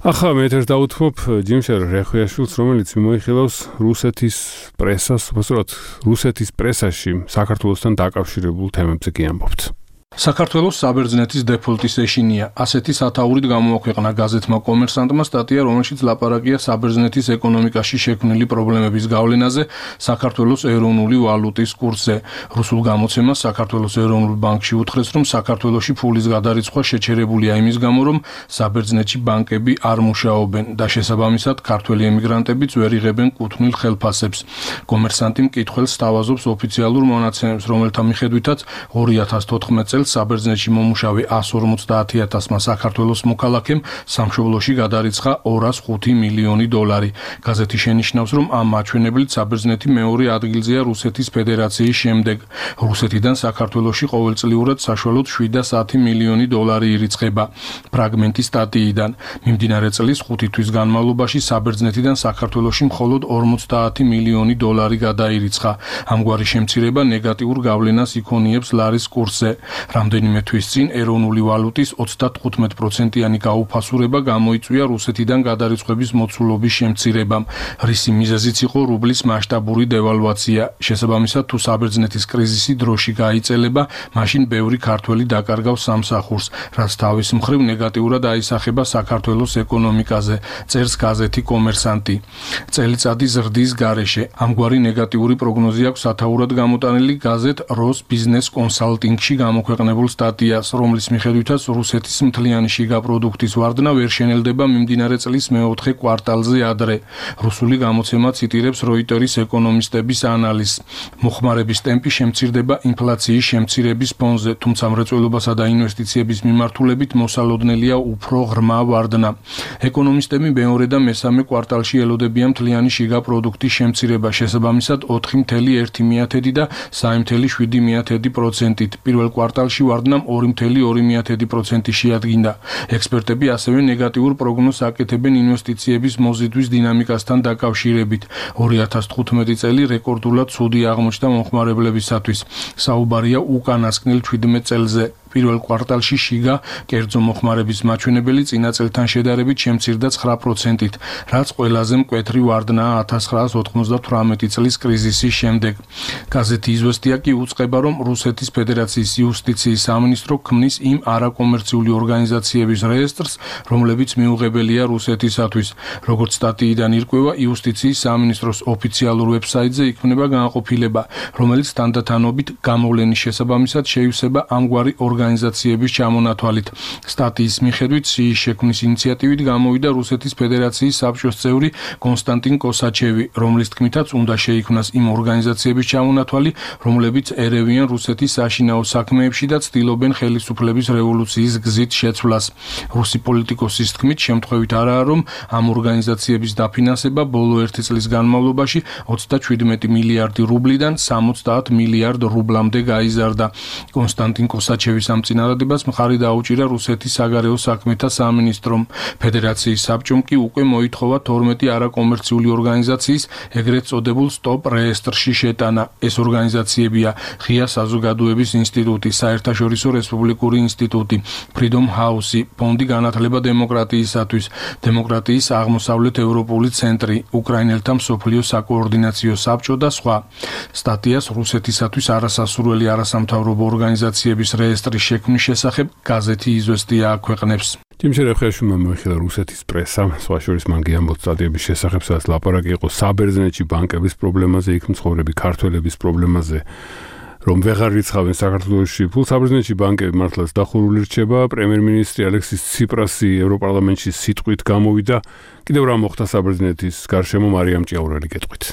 ახლა მე ერთ დავუთმობ ჯიმშარ რეხვიაშვილს, რომელიც მიმოიხილავს რუსეთის პრესას, უბრალოდ რუსეთის პრესაში საქართველოსთან დაკავშირებულ თემებზე კი ამბობთ. საქართველოს საბერძნეთის დეფოლტის ეშინია. ასეთი სათაურით გამოაქვეყნა გაზეთმა კომერსანტმა სტატია, რომელშიც ლაპარაკია საბერძნეთის ეკონომიკაში შექმნილი პრობლემების გავლენაზე საქართველოს ეროვნული ვალუტის კურსზე. რუსულ გამოცემას საქართველოს ეროვნულ ბანკში უთხრეს, რომ საქართველოში ფულის გადარიცხვა შეჩერებულია იმის გამო, რომ საბერძნეთში ბანკები არ მუშაობენ და შესაბამისად ქართველი ემიგრანტებიც ვერ იღებენ კუთვნილ ხელფასებს. კომერსანტი მკითხველს სთავაზობს ოფიციალურ მონაცემებს, რომელთა მიხედვითაც ორი ათას თოთხმეტ წელს საბერძნეთში მომუშავე εκατს ორმოცდაათი ათასმა საქართველოს მოქალაქემ სამშობლოში გადარიცხა ორას ხუთი მილიონი დოლარი. გაზეთი შენიშნავს, რომ ამ მაჩვენებლით საბერძნეთი მეორე ადგილზეა რუსეთის ფედერაციის შემდეგ. რუსეთიდან საქართველოში ყოველწლიურად საშუალოდ შვიდ და საათი მილიონი დოლარი ირიცხება. ფრაგმენტი სტატიიდან. მიმდინარე წლის ხუთი თვის განმავლობაში საბერძნეთიდან საქართველოში მხოლოდ ორმოცდაათი მილიონი დოლარი გადაირიცხა. ამგვარი შემცირება ნეგატიურ გავლენას იქონიებს ლარის კურსზე. რამდენიმე თვის წინ ეროვნული ვალუტის ოცდათხუთმეტ პროცენტიანი გაუფასურება გამოიწვია რუსეთიდან გადარიცხვების მოცულობის შემცირებამ. რისი მიზეზიც იყო რუბლის მასშტაბური დევალვაცია. შესაბამისად, თუ საბერძნეთის კრიზისი დროში გაიწელება, მაშინ ბევრი ქართველი დაკარგავს სამსახურს, რაც თავის მხრივ ნეგატიურად აისახება საქართველოს ეკონომიკაზე, წერს გაზეთი კომერსანტი. წელიწადი ზრდის გარეშე ამგვარი ნეგატიური პროგნოზი აქვს სათაურად გამოტანილი გაზეთ როს ბიზნეს კონსალტინგში გამოქვეყნებულ სტატიას, რომლის მიხედვითაც რუსეთის მთლიანი შიგა პროდუქტის ვარდნა ვერ შენელდება მიმდინარე წლის მეოთხე კვარტალზე ადრე. რუსული გამოცემა ციტირებს როიტერის ეკონომისტების ანალიზს. მოხმარების ტემპი შემცირდება ინფლაციის შემცირების ფონზე, თუმცა მრეწველობასა და ინვესტიციების მიმართულებით მოსალოდნელია უფრო ღრმა ვარდნა. ეკონომისტები მეორე და მესამე კვარტალში ელოდებიან მთლიანი შიგა პროდუქტის შემცირება, შესაბამისად ოთხი კoma ერთი და სამი კoma შვიდი პროცენტით. პირველ კვარტალში ვარდნამ ორი კoma ორი პროცენტი შეადგინა. ექსპერტები ასევე ნეგატიურ პროგნოზს აკეთებენ ინვესტიციების მოზიდვის დინამიკასთან დაკავშირებით. ორი ათას თხუთმეტი წელი რეკორდულად ცუდი აღმოჩნდა მომხმარებლებისათვის. საუბარია უკანასკნელ შვიდმეტ წელზე. პირველ კვარტალში შიგა კერძო მოხმარების მაჩვენებელი წინა წელთან შედარებით შემცირდა ცხრა პროცენტით, რაც ყველაზე მკვეთრი ვარდნაა ათას ცხრაას ოთხმოცდათვრამეტი წლის კრიზისის შემდეგ. გაზეთი იზვესტია კი უწყება, რომ რუსეთის ფედერაციის იუსტიციის სამინისტრო ქმნის იმ არაკომერციული ორგანიზაციების რეესტრს, რომლებიც მიუღებელია რუსეთისათვის. როგორც სტატიიდან ირკვევა, იუსტიციის სამინისტროს ოფიციალურ ვებსაიტზე იქმნება განყოფილება, რომელიც თანდათანობით გამოვლენის შესაბამისად შეივსება ამგვარი ორგანიზაციების ჩამონათვალით. სტატიის მიხედვით სიის შექმნის ინიციატივით გამოვიდა რუსეთის ფედერაციის საბჭოს წევრი კონსტანტინ კოსაჩევი, რომლის თქმითაც უნდა შეიქმნას იმ ორგანიზაციების ჩამონათვალი, რომლებიც ერევიან რუსეთის საშინაო საქმეებში და ცდილობენ ხელისუფლების რევოლუციის გზით შეცვლას. რუსი პოლიტიკოსის თქმით, შემთხვევით არაა, რომ ამ ორგანიზაციების დაფინანსება ბოლო ერთი წლის განმავლობაში ოცდაშვიდმეტი მილიარდი რუბლიდან სამოცდაათ მილიარდ რუბლამდე გაიზარდა. კონსტანტინ კოსაჩევის ამ წინადადებას მხარი დაუჭირა რუსეთის საგარეო საქმეთა სამინისტრომ. ფედერაციის საბჭომ კი უკვე მოითხოვა თორმეტი არაკომერციული ორგანიზაციის ეგრეთ წოდებულ სტოპ რეესტრში შეტანა. ეს ორგანიზაციებია ღია საზოგადოების ინსტიტუტი, საერთაშორისო რესპუბლიკური ინსტიტუტი, ფრიდომ ჰაუსი, ფონდი განათლება დემოკრატიისათვის, დემოკრატიის აღმოსავლეთ ევროპული ცენტრი, უკრაინელთა მსოფლიო საკოორდინაციო საბჭო და სხვა. სტატიას რუსეთისათვის არასასურველი არასამთავრობო ორგანიზაციების რეესტრის შექმნის შესახებ გაზეთი იზვესტია აქვეყნებს. ჯიმშარ რეხვიაშვილმა მოიხილა რუსეთის პრესა, სხვა შორის მან გიამბობს სტატიების შესახებ, სადაც ლაპარაკი იყო საბერძნეთში ბანკების პრობლემაზე, იქ მცხოვრები ქართველების პრობლემაზე, რომ ვეღარ რიცხავენ საქართველოში ფულს. საბერძნეთში ბანკები მართლაც დახურული რჩება. პრემიერ-მინისტრი ალექსის ციპრასი ევროპარლამენტში სიტყვით გამოვიდა. კიდევ რა მოხდა საბერძნეთის გარშემო, მარიამ ჭიაურელი გეტყვით.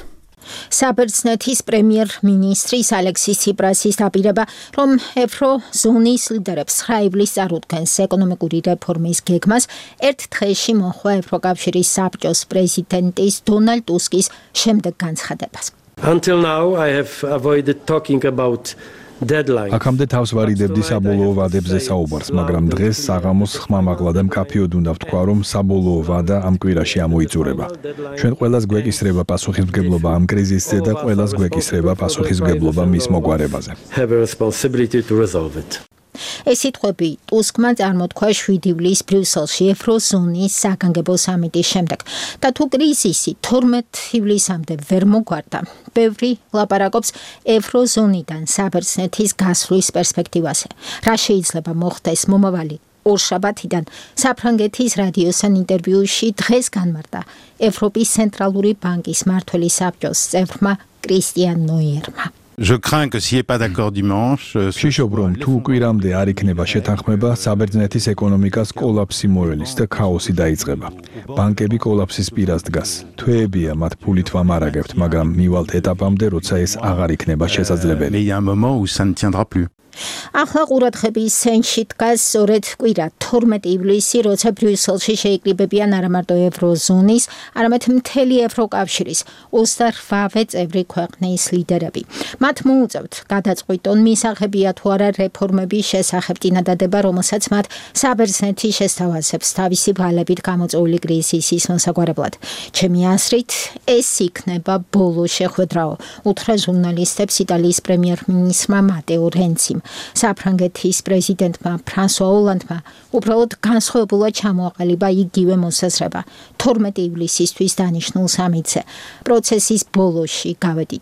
საბერძნეთის პრემიერ-მინისტრის ალექსის ციპრასის დაპირება, რომ ევროზონის ლიდერებს ცხრა ივლისს წარუდგენს ეკონომიკური რეფორმის გეგმას, ერთ დღეში მოჰყვა ევროკავშირის საბჭოს პრეზიდენტის დონალდ ტუსკის შემდეგ განცხადებას. Until now I have avoided talking about deadlines. აქამდე თავს ვარიდებდი საბოლოო ვადებზე საუბარს, მაგრამ დღეს საღამოს ხმამაღლა და მკაფიოდ უნდა ვთქვა, რომ საბოლოო ვადა ამ კვირაში ამოიწურება. ჩვენ ყველას გვეკისრება პასუხისმგებლობა ამ კრიზისზე და ყველას გვეკისრება პასუხისმგებლობა მის მოგვარებაზე. Have a responsibility to resolve it. ეს სიტყვები ტუსკმა წარმოთქვა შვიდი ივლისს ბრიუსელში ევროზონის საგანგებო სამიტის შემდეგ და თუ კრიზისი თორმეტ ივლისამდე ვერ მოგვარდა, ბევრი ლაპარაკობს ევროზონიდან საბერძნეთის გასვლის პერსპექტივაზე. რა შეიძლება მოხდეს მომავალი ორშაბათიდან საფრანგეთის რადიოსთან ინტერვიუში დღეს განმარტა ევროპის ცენტრალური ბანკის მმართველი საბჭოს წევრმა კრისტიან ნოიერმა. Je crains que s'il n'y ait pas d'accord dimanche, ვშიშობ რომ თუ კვირამდე არ იქნება შეთანხმება, საბერძნეთის ეკონომიკას კოლაფსი მოელის და ქაოსი დაიწყება. ბანკები კოლაფსის პირას დგას. თვეებია მათ ფულით ვამარაგებთ, მაგრამ მივალთ ეტაპამდე, როცა ეს აღარ იქნება შესაძლებელი. Mais il y a un moment où ça ne tiendra plus. ახლა ყურადღების ცენტრში დგას სწორედ კვირა თორმეტი ივლისი, როცა ბრიუსელში შეიკრიბებიან არა მარტო ევროზონის, არამედ მთელი ევროკავშირის ოცდაოთხ წევრი ქვეყნის ლიდერები. მათ მოუწევთ გადაწყვიტონ მისაღებია თუ არა რეფორმების შესახებ წინადადება, რომელსაც მათ საბერძნეთი შესთავაზებს თავისი ვალებით გამოწვეული კრიზისის მოსაგვარებლად. ჩემი აზრით, ეს იქნება ბოლო შეხვედრაო, უთხრა ჟურნალისტებს იტალიის პრემიერ-მინისტრმა მატეო რენციმ. საფრანგეთის პრეზიდენტმა ფრანსუა ოლანდმა უბრალოდ განსხვავებულად ჩამოაყალიბა იგივე მოსაზრება თორმეტი ივლისისთვის დანიშნულ სამიტზე. პროცესის ბოლოში გავედით.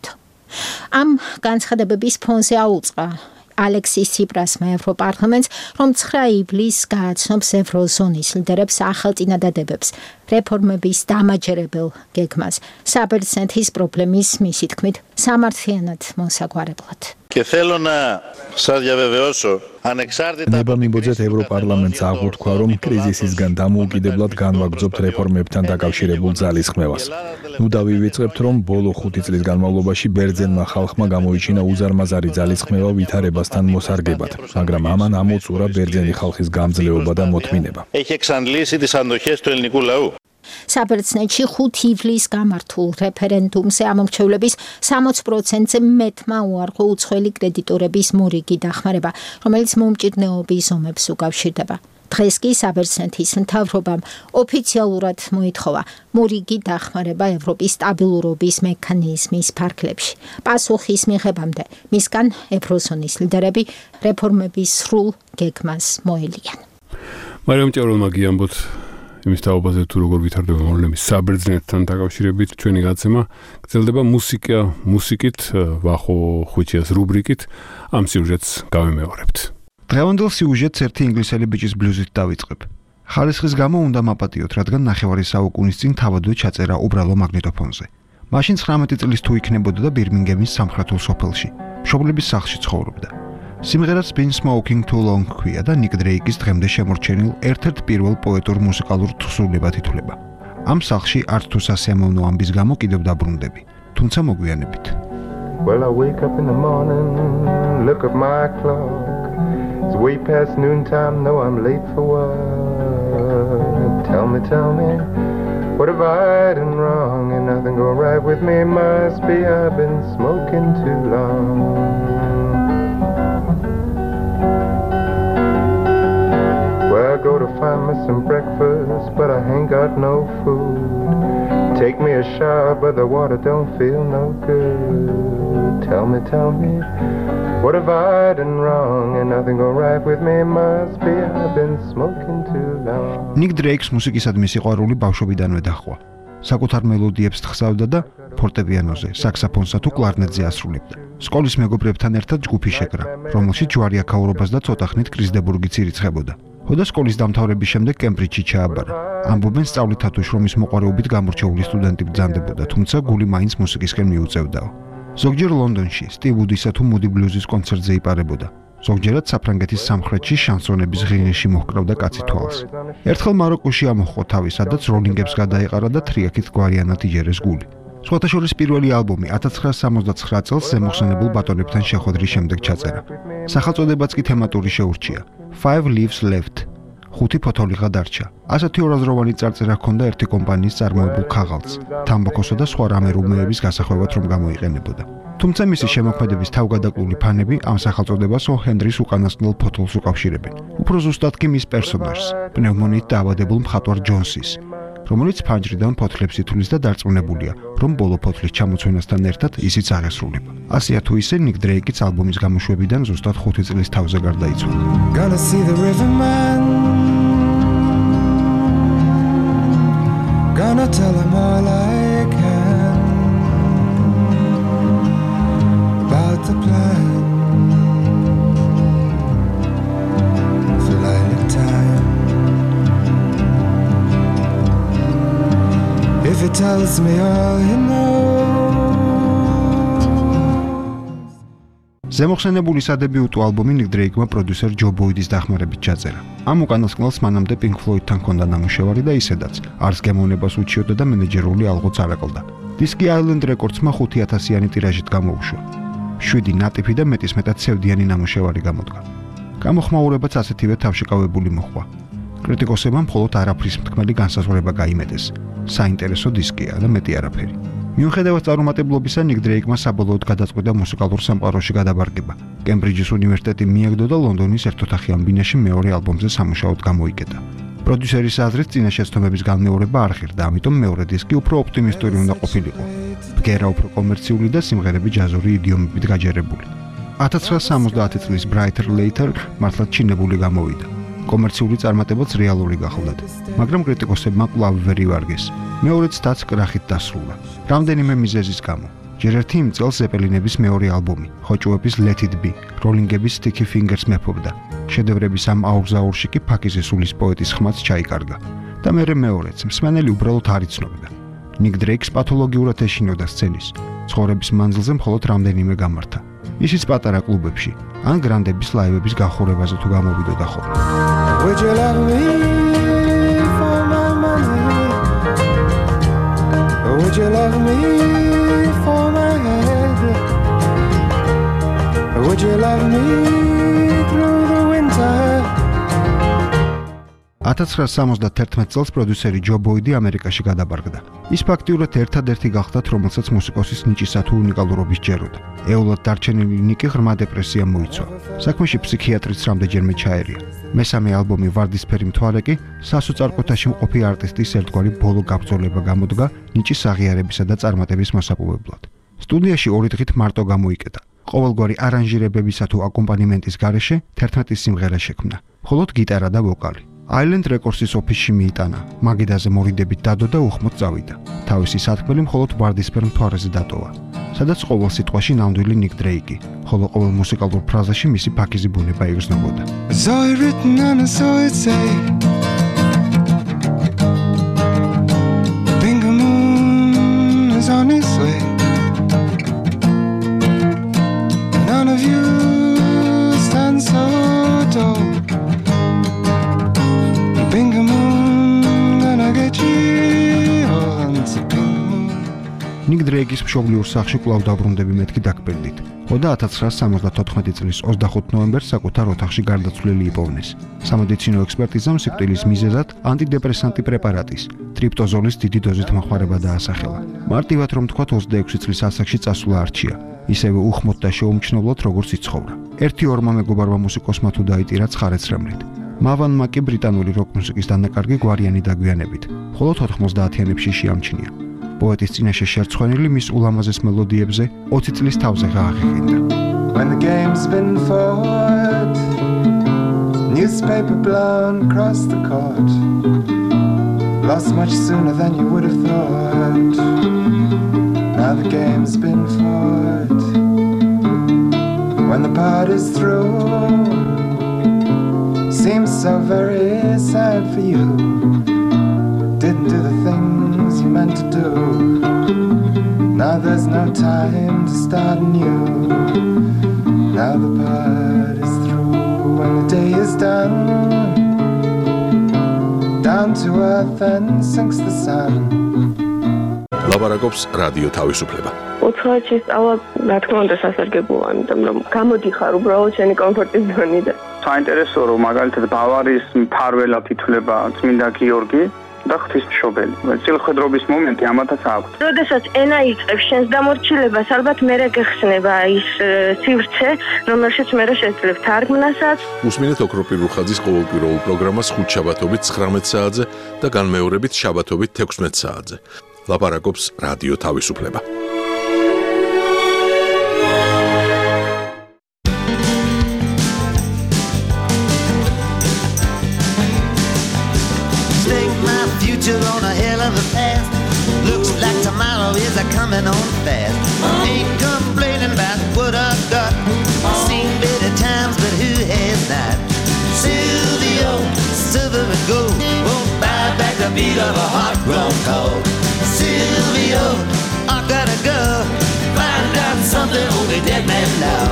ამ განცხადებების ფონზე აუწყა ალექსის ციპრასმა ევროპარლამენტს, რომ ცხრა ივლისს გააცნობს ევროზონის ლიდერებს ახალ წინადადებებს რეფორმების დამაჯერებელ გეგმას საბერძნეთის პრობლემის მისი თქმით სამართლიანად მოსაგვარებლად. Και θέλω να σας διαβεβαιώσω ανεξάρτητα ნება მიმბოძეთ ევროპარლამენტს აღუთქვა, რომ კრიზისისგან დამოუკიდებლად განვაგრძობთ რეფორმებთან დაკავშირებულ ძალისხმევას. ნუ დავივიწყებთ, რომ ბოლო ხუთი წლის განმავლობაში ბერძენმა ხალხმა გამოიჩინა უზარმაზარი ძალისხმევა ვითარებასთან მოსარგებად, მაგრამ ამან ამოწურა ბერძენი ხალხის გამძლეობა და მოთმინება. Έχει εξαντλήσει τις αντοχές του ελληνικού λαού. საბერძნეთში ხუთი ივლისს გამართულ რეფერენდუმზე ამომრჩევლების სამოცი პროცენტზე მეტმა უარყო უცხოელი კრედიტორების მორიგი დახმარება, რომელიც მომჭირნეობის ომებს უკავშირდება. დღეს კი საბერძნეთის მთავრობამ ოფიციალურად მოითხოვა მორიგი დახმარება ევროპის სტაბილურობის მექანიზმის ფარგლებში. პასუხის მიღებამდე მისგან ევროზონის ლიდერები რეფორმების სრულ გეგმას მოელიან. მარიამ ჭერულმა გიამბოთ იმის თაობაზე თუ როგორ ვითარდება პრობლემის საბერძნეთთან დაკავშირებით ჩვენი გაცემა გრძელდება მუსიკა მუსიკით ვახო ხუჩიას რუბრიკით ამ სიუჟეტს გავიმეორებთ. დღევანდელ სიუჟეტს ერთი ინგლისელი ბიჭის ბლუზით დავიწყებ. ხალისხის გამო უნდა მაპატიოთ, რადგან ნახევარი საუკუნის წინ თავადვე ჩაწერა უბრალო მაგნიტოფონზე. მაშინ ცხრამეტი წლის თუ იქნებოდა და ბირმინგემის სამხრეთულ სოფელში, მშობლების სახლში ცხოვრობდა. სიმღერას Been Smoking Too Long ქვია და Nick Drake-ის დღემდე შემორჩენილ ერთ-ერთ პირველ პოეტურ მუსიკალურ თხზულებად ითვლება. ამ სახლში არც თუ სასიამოვნო ამბის გამო კიდევ დაბრუნდები, თუმცა მოგვიანებით. Well, I wake up in the morning, look at my clock. It's way past noontime, no I'm late for work. Tell me, tell me, what have I done wrong? And nothing going right with me, must be I've been smoking too long. Well, I go to find me some breakfast, but I ain't got no food. Take me a shower, but the water don't feel no good. Tell me, tell me, what have I done wrong? And nothing go right with me, must be I've been smoking too long. Nick Drake-ს მუსიკისადმი სიყვარული ბავშვობიდანვე დაჰყვა. საკუთარ მელოდიებს თხზავდა და ფორტეპიანოზე, საქსაფონსა თუ კლარნეტზე ასრულებდა. სკოლის მეგობრებთან ერთად ჯგუფი შეკრა, რომელშიც ჯვარი აქაურობას და ცოტა ხნით კრისდებურგიც ირიცხებოდა. ხოდა სკოლის დამთავრების შემდეგ კემბრიჯში ჩააბარა. ამბობენ სწავლითათუ შრომის მოყვარეობით გამორჩეული სტუდენტი ბრძანდებოდა, თუმცა გული მაინც მუსიკისკენ მიუწევდაო. ზოგჯერ ლონდონში, სტივ უდისა თუ მუდი ბლუზის კონცერტზე იპარებოდა. ზოგჯერად საფრანგეთის სამხრეთში შანსონების ღირში მოჰკრავდა კაცი თვალს. ერთხელ მაროკოში ამოჰყო თავი, სადაც როლინგებს გადაეყარა და თრიაქით გვარიანად იჯერეს გული. სხვათა შორის პირველი ალბომი ათას ცხრაასი სამოცდაცხრა წელს ზემოხსენებულ ბატონებთან შეხვედრის შემდეგ ჩაწერა. სახელწოდებაც კი თემატური შეურჩია. Five Leaves Left. ხუთი ფოთოლიღა დარჩა. ასეთი ორაზროვანი წარწერა ჰქონდა ერთი კომპანიის წარმოებულ ქაღალდს, თამბაქოსა და სხვა რამერუმეების გასახვევად რომ გამოიყენებოდა. თუმცა მისი შემოქმედების თავგადაკლული ფანები ამ სახელწოდებას ო ჰენრის უკანასკნელ ფოთოლს უკავშირებენ. უფრო ზუსტად კი მის პერსონაჟს, პნევმონიით დაავადებულ მხატვარ ჯონსის. რომელიც ფანჯრიდან ფოთლებს ითვლის და დარწმუნებულია, რომ ბოლო ფოთლის ჩამოცვენასთან ერთად ისიც აღესრულება. ასეა თუ ისე, ნიკ დრეიკიც ალბომის გამოშვებიდან ზუსტად ხუთი წლის თავზე გარდაიცვალა. Gonna see the riverman. Gonna tell him all I can about the plan. If it tells me all you know. ზემოხსენებული სადებიუტო ალბომი ნიკ დრეიკმა პროდიუსერ ჯო ბოიდის დახმარებით ჩაწერა. ამ უკანასკნელს მანამდე Pink Floyd-თან ჰქონდა ნამუშევარი და ისედაც არც გემოვნებას უჩიოდა და მენეჯერული ალღოც არ აკლდა. დისკი Island Records-მა ხუთი ათასიანი ტირაჟით გამოუშვა. შვიდი ნატიფი და მეტისმეტად სევდიანი ნამუშევარი გამოდგა. გამოხმაურებაც ასეთივე თავშეკავებული მოხდა. კრიტიკოსებმა მხოლოდ არაფრის მთქმელი განსაზღვრება გაიმეტეს. საინტერესო დისკია და მეტი არაფერი. მიუხედავად წარუმატებლობისა, ნიკ დრეიკმა საბოლოოდ გადაწყვიტა მუსიკალურ სამყაროში გადაბარგება. კემბრიჯის უნივერსიტეტი მიაგდო და ლონდონის ერთოთახიან ბინაში მეორე ალბომზე სამუშაოდ გამოიკეტა. პროდიუსერის აზრით, წინა შეცდომების განმეორება არ ღირდა, ამიტომ მეორე დისკი უფრო ოპტიმისტური უნდა ყოფილიყო. ბგერა უფრო კომერციული და სიმღერები ჯაზური იდიომებით გაჯერებული. ათას ცხრაასი სამოცდაათი წლის Brighter Later მართლაც ჩინებული გამოვიდა. კომერციული წარმატებაც რეალური გახლდათ, მაგრამ კრიტიკოსებმა კვლავ ვერ ივარგეს. მეორეც დაც კრახით დასრულა. რამდენიმე მიზეზის გამო. ჯერ ერთი იმ წელს ზეპელინების მეორე ალბომი, ხოჭუების Let It Be, როლინგების Sticky Fingers მეფობდა. შედევრების ამ აურზაურში კი ფაქიზესულის პოეტის ხმაც ჩაიკარგა. და მერე მეორეც, მსმენელი უბრალოდ არ იცნობდა. ნიკ დრეიკს პათოლოგიურად ეშინოდა სცენის. ცხოვრების მანძილზე მხოლოდ რამდენიმე გამართა. ისიც პატარა კლუბებში, ან გრანდების ლაივების გახურებაზე თუ გამოვიდოდა ხოლმე. Would you love me for my money? Or would you love me for my head? Or would you love me through the winter? ათას ცხრაასი სამოცდათერთმეტ წელს პროდიუსერი ჯო ბოიდი ამერიკაში გადაბარგდა. ის ფაქტიურად ერთადერთი გახდათ, რომელსაც მუსიკოსის ნიჭისა თუ უნიკალურობის ჯეროდა. ეულად დარჩენილი ნიკი ღრმა დეპრესიამ მოიცვა. საქმეში ფსიქიატრიც რამდენჯერმე ჩაერია. მესამე ალბომი ვარდისფერი მთვარე კი სასოწარკვეთაში მყოფი არტისტის ერთგვარი ბოლო გაბრძოლება გამოდგა ნიჭის აღიარებისა და წარმატების მოსაპოვებლად. სტუდიაში ორი დღით მარტო გამოიკეტა. ყოველგვარი არანჟირებებისა თუ აკომპანიმენტის გარეშე თერთმეტი სიმღერა შექმნა, მხოლოდ გიტარა და ვოკალი. Island Records-ის ოფისში მიიტანა, მაგიდაზე მორიდებით დადო და უხმოდ წავიდა. თავისი სათქმელი მხოლოდ ვარდისფერ მთვარეზე დატოვა, სადაც ყოველ სიტყვაში ნამდვილი ნიკ დრეიკი, ხოლო ყოველ მუსიკალურ ფრაზაში მისი ფაქიზი ბუნება იგრძნობოდა. Saw it written and I saw it say Bingo Moon is on its way. None of you stand so tall. Bingo Moon, gonna get you on to Bingo Moon. ნიკ დრეიკის მშობლიურ სახლში კვლავ დაბრუნდები მეთქი დაკბილდით. ოდა ათას ცხრაასი სამოცდათოთხმეტი წლის ოცდახუთი ნოემბერს საკუთარ ოთახში გარდაცვლილი იპოვნეს. სამედიცინო ექსპერტიზამ სიკვდილის მიზეზად ანტიდეპრესანტი პრეპარატის, ტრიპტოზოლის დიდი დოზით მოხმარება დაასახელა. მარტივად რომ თქვათ ოცდაექვსი წლის ასაკში წასვლა არჩია. ისევე უხმოდ და შეუმჩნევლად როგორც იცხოვრა. ერთი ორმა მეგობარმა მუსიკოსმა თუ დაიტირა ცხარეცრემლით. მავანმა კი ბრიტანული როკ მუსიკის დანაკარგი გვარიანი დაგვიანებით, მხოლოდ ოთხმოცდაათიანებში შეამჩნია. პოეტის წინაშე შერცხვენილი მის ულამაზეს მელოდიებზე ოცი წლის თავზე გააღიღინდა. When the game's been fought, newspaper blown across the court, lost much sooner than you would have thought. Now the game's been fought. When the party's through, seems so very sad for you. Didn't do the things you meant to do. Now there's no time to start anew. Now the party's through. When the day is done, down to earth and sinks the sun. ლაპარაკობს რადიო თავისუფლება. უცხოეთ შესწავლა, რა თქმა უნდა, სასარგებლოა, იმიტომ რომ გამოდიხარ უბრალოდ შენი კომფორტის ზონიდან. საინტერესო რომ მაგალითად ბავარიის მფარველად ითვლება წმინდა გიორგი, და ღვთისმშობელი. წილხვედრობის მომენტი ამათაც აქვს. როდესაც ენა იწყებს შენს დამორჩილებას, ალბათ მერე გეხსნება ის სივრცე, რომელშიც მერე შეძლებ თარგმნასაც. უსმინეთ ოქროპირ რუხაძის ყოველკვირეულ პროგრამას ხუთშაბათობით ცხრამეტ საათზე და განმეორებით შაბათობით თექვსმეტ საათზე. ლაპარაკობს რადიო თავისუფლება. On a hell of a path. Looks like tomorrow is a coming on fast. Ain't complaining about what I've got. Seen better times, but who has not? Silvio, silver and gold won't buy back the beat of a heart grown cold. Silvio, I gotta go find out something only dead men know.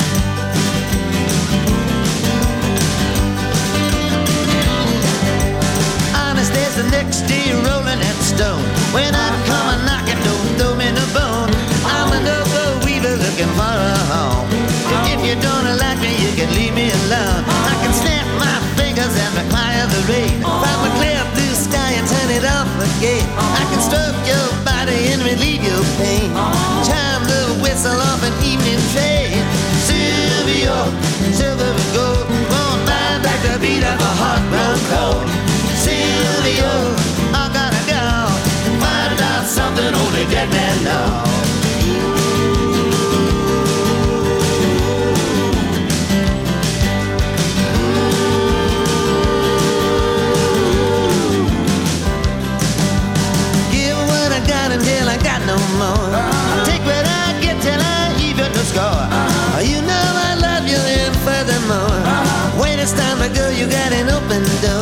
The next day rolling that stone. When I come a knocking, don't throw me no bone. I'm a no-go weaver looking for a home. If you don't like me, you can leave me alone. I can snap my fingers and require the rain. From a clear blue sky and turn it off again. I can stroke your body and relieve your pain. Chime the whistle off an evening train. Silvio, silver and gold won't buy back the beat of a heart grown cold. Silvio, I gotta go find out something only dead men know. Give what I got until I got no more. Take what I get till I even the score. You know I love you and furthermore, when it's time to go, you got an open door.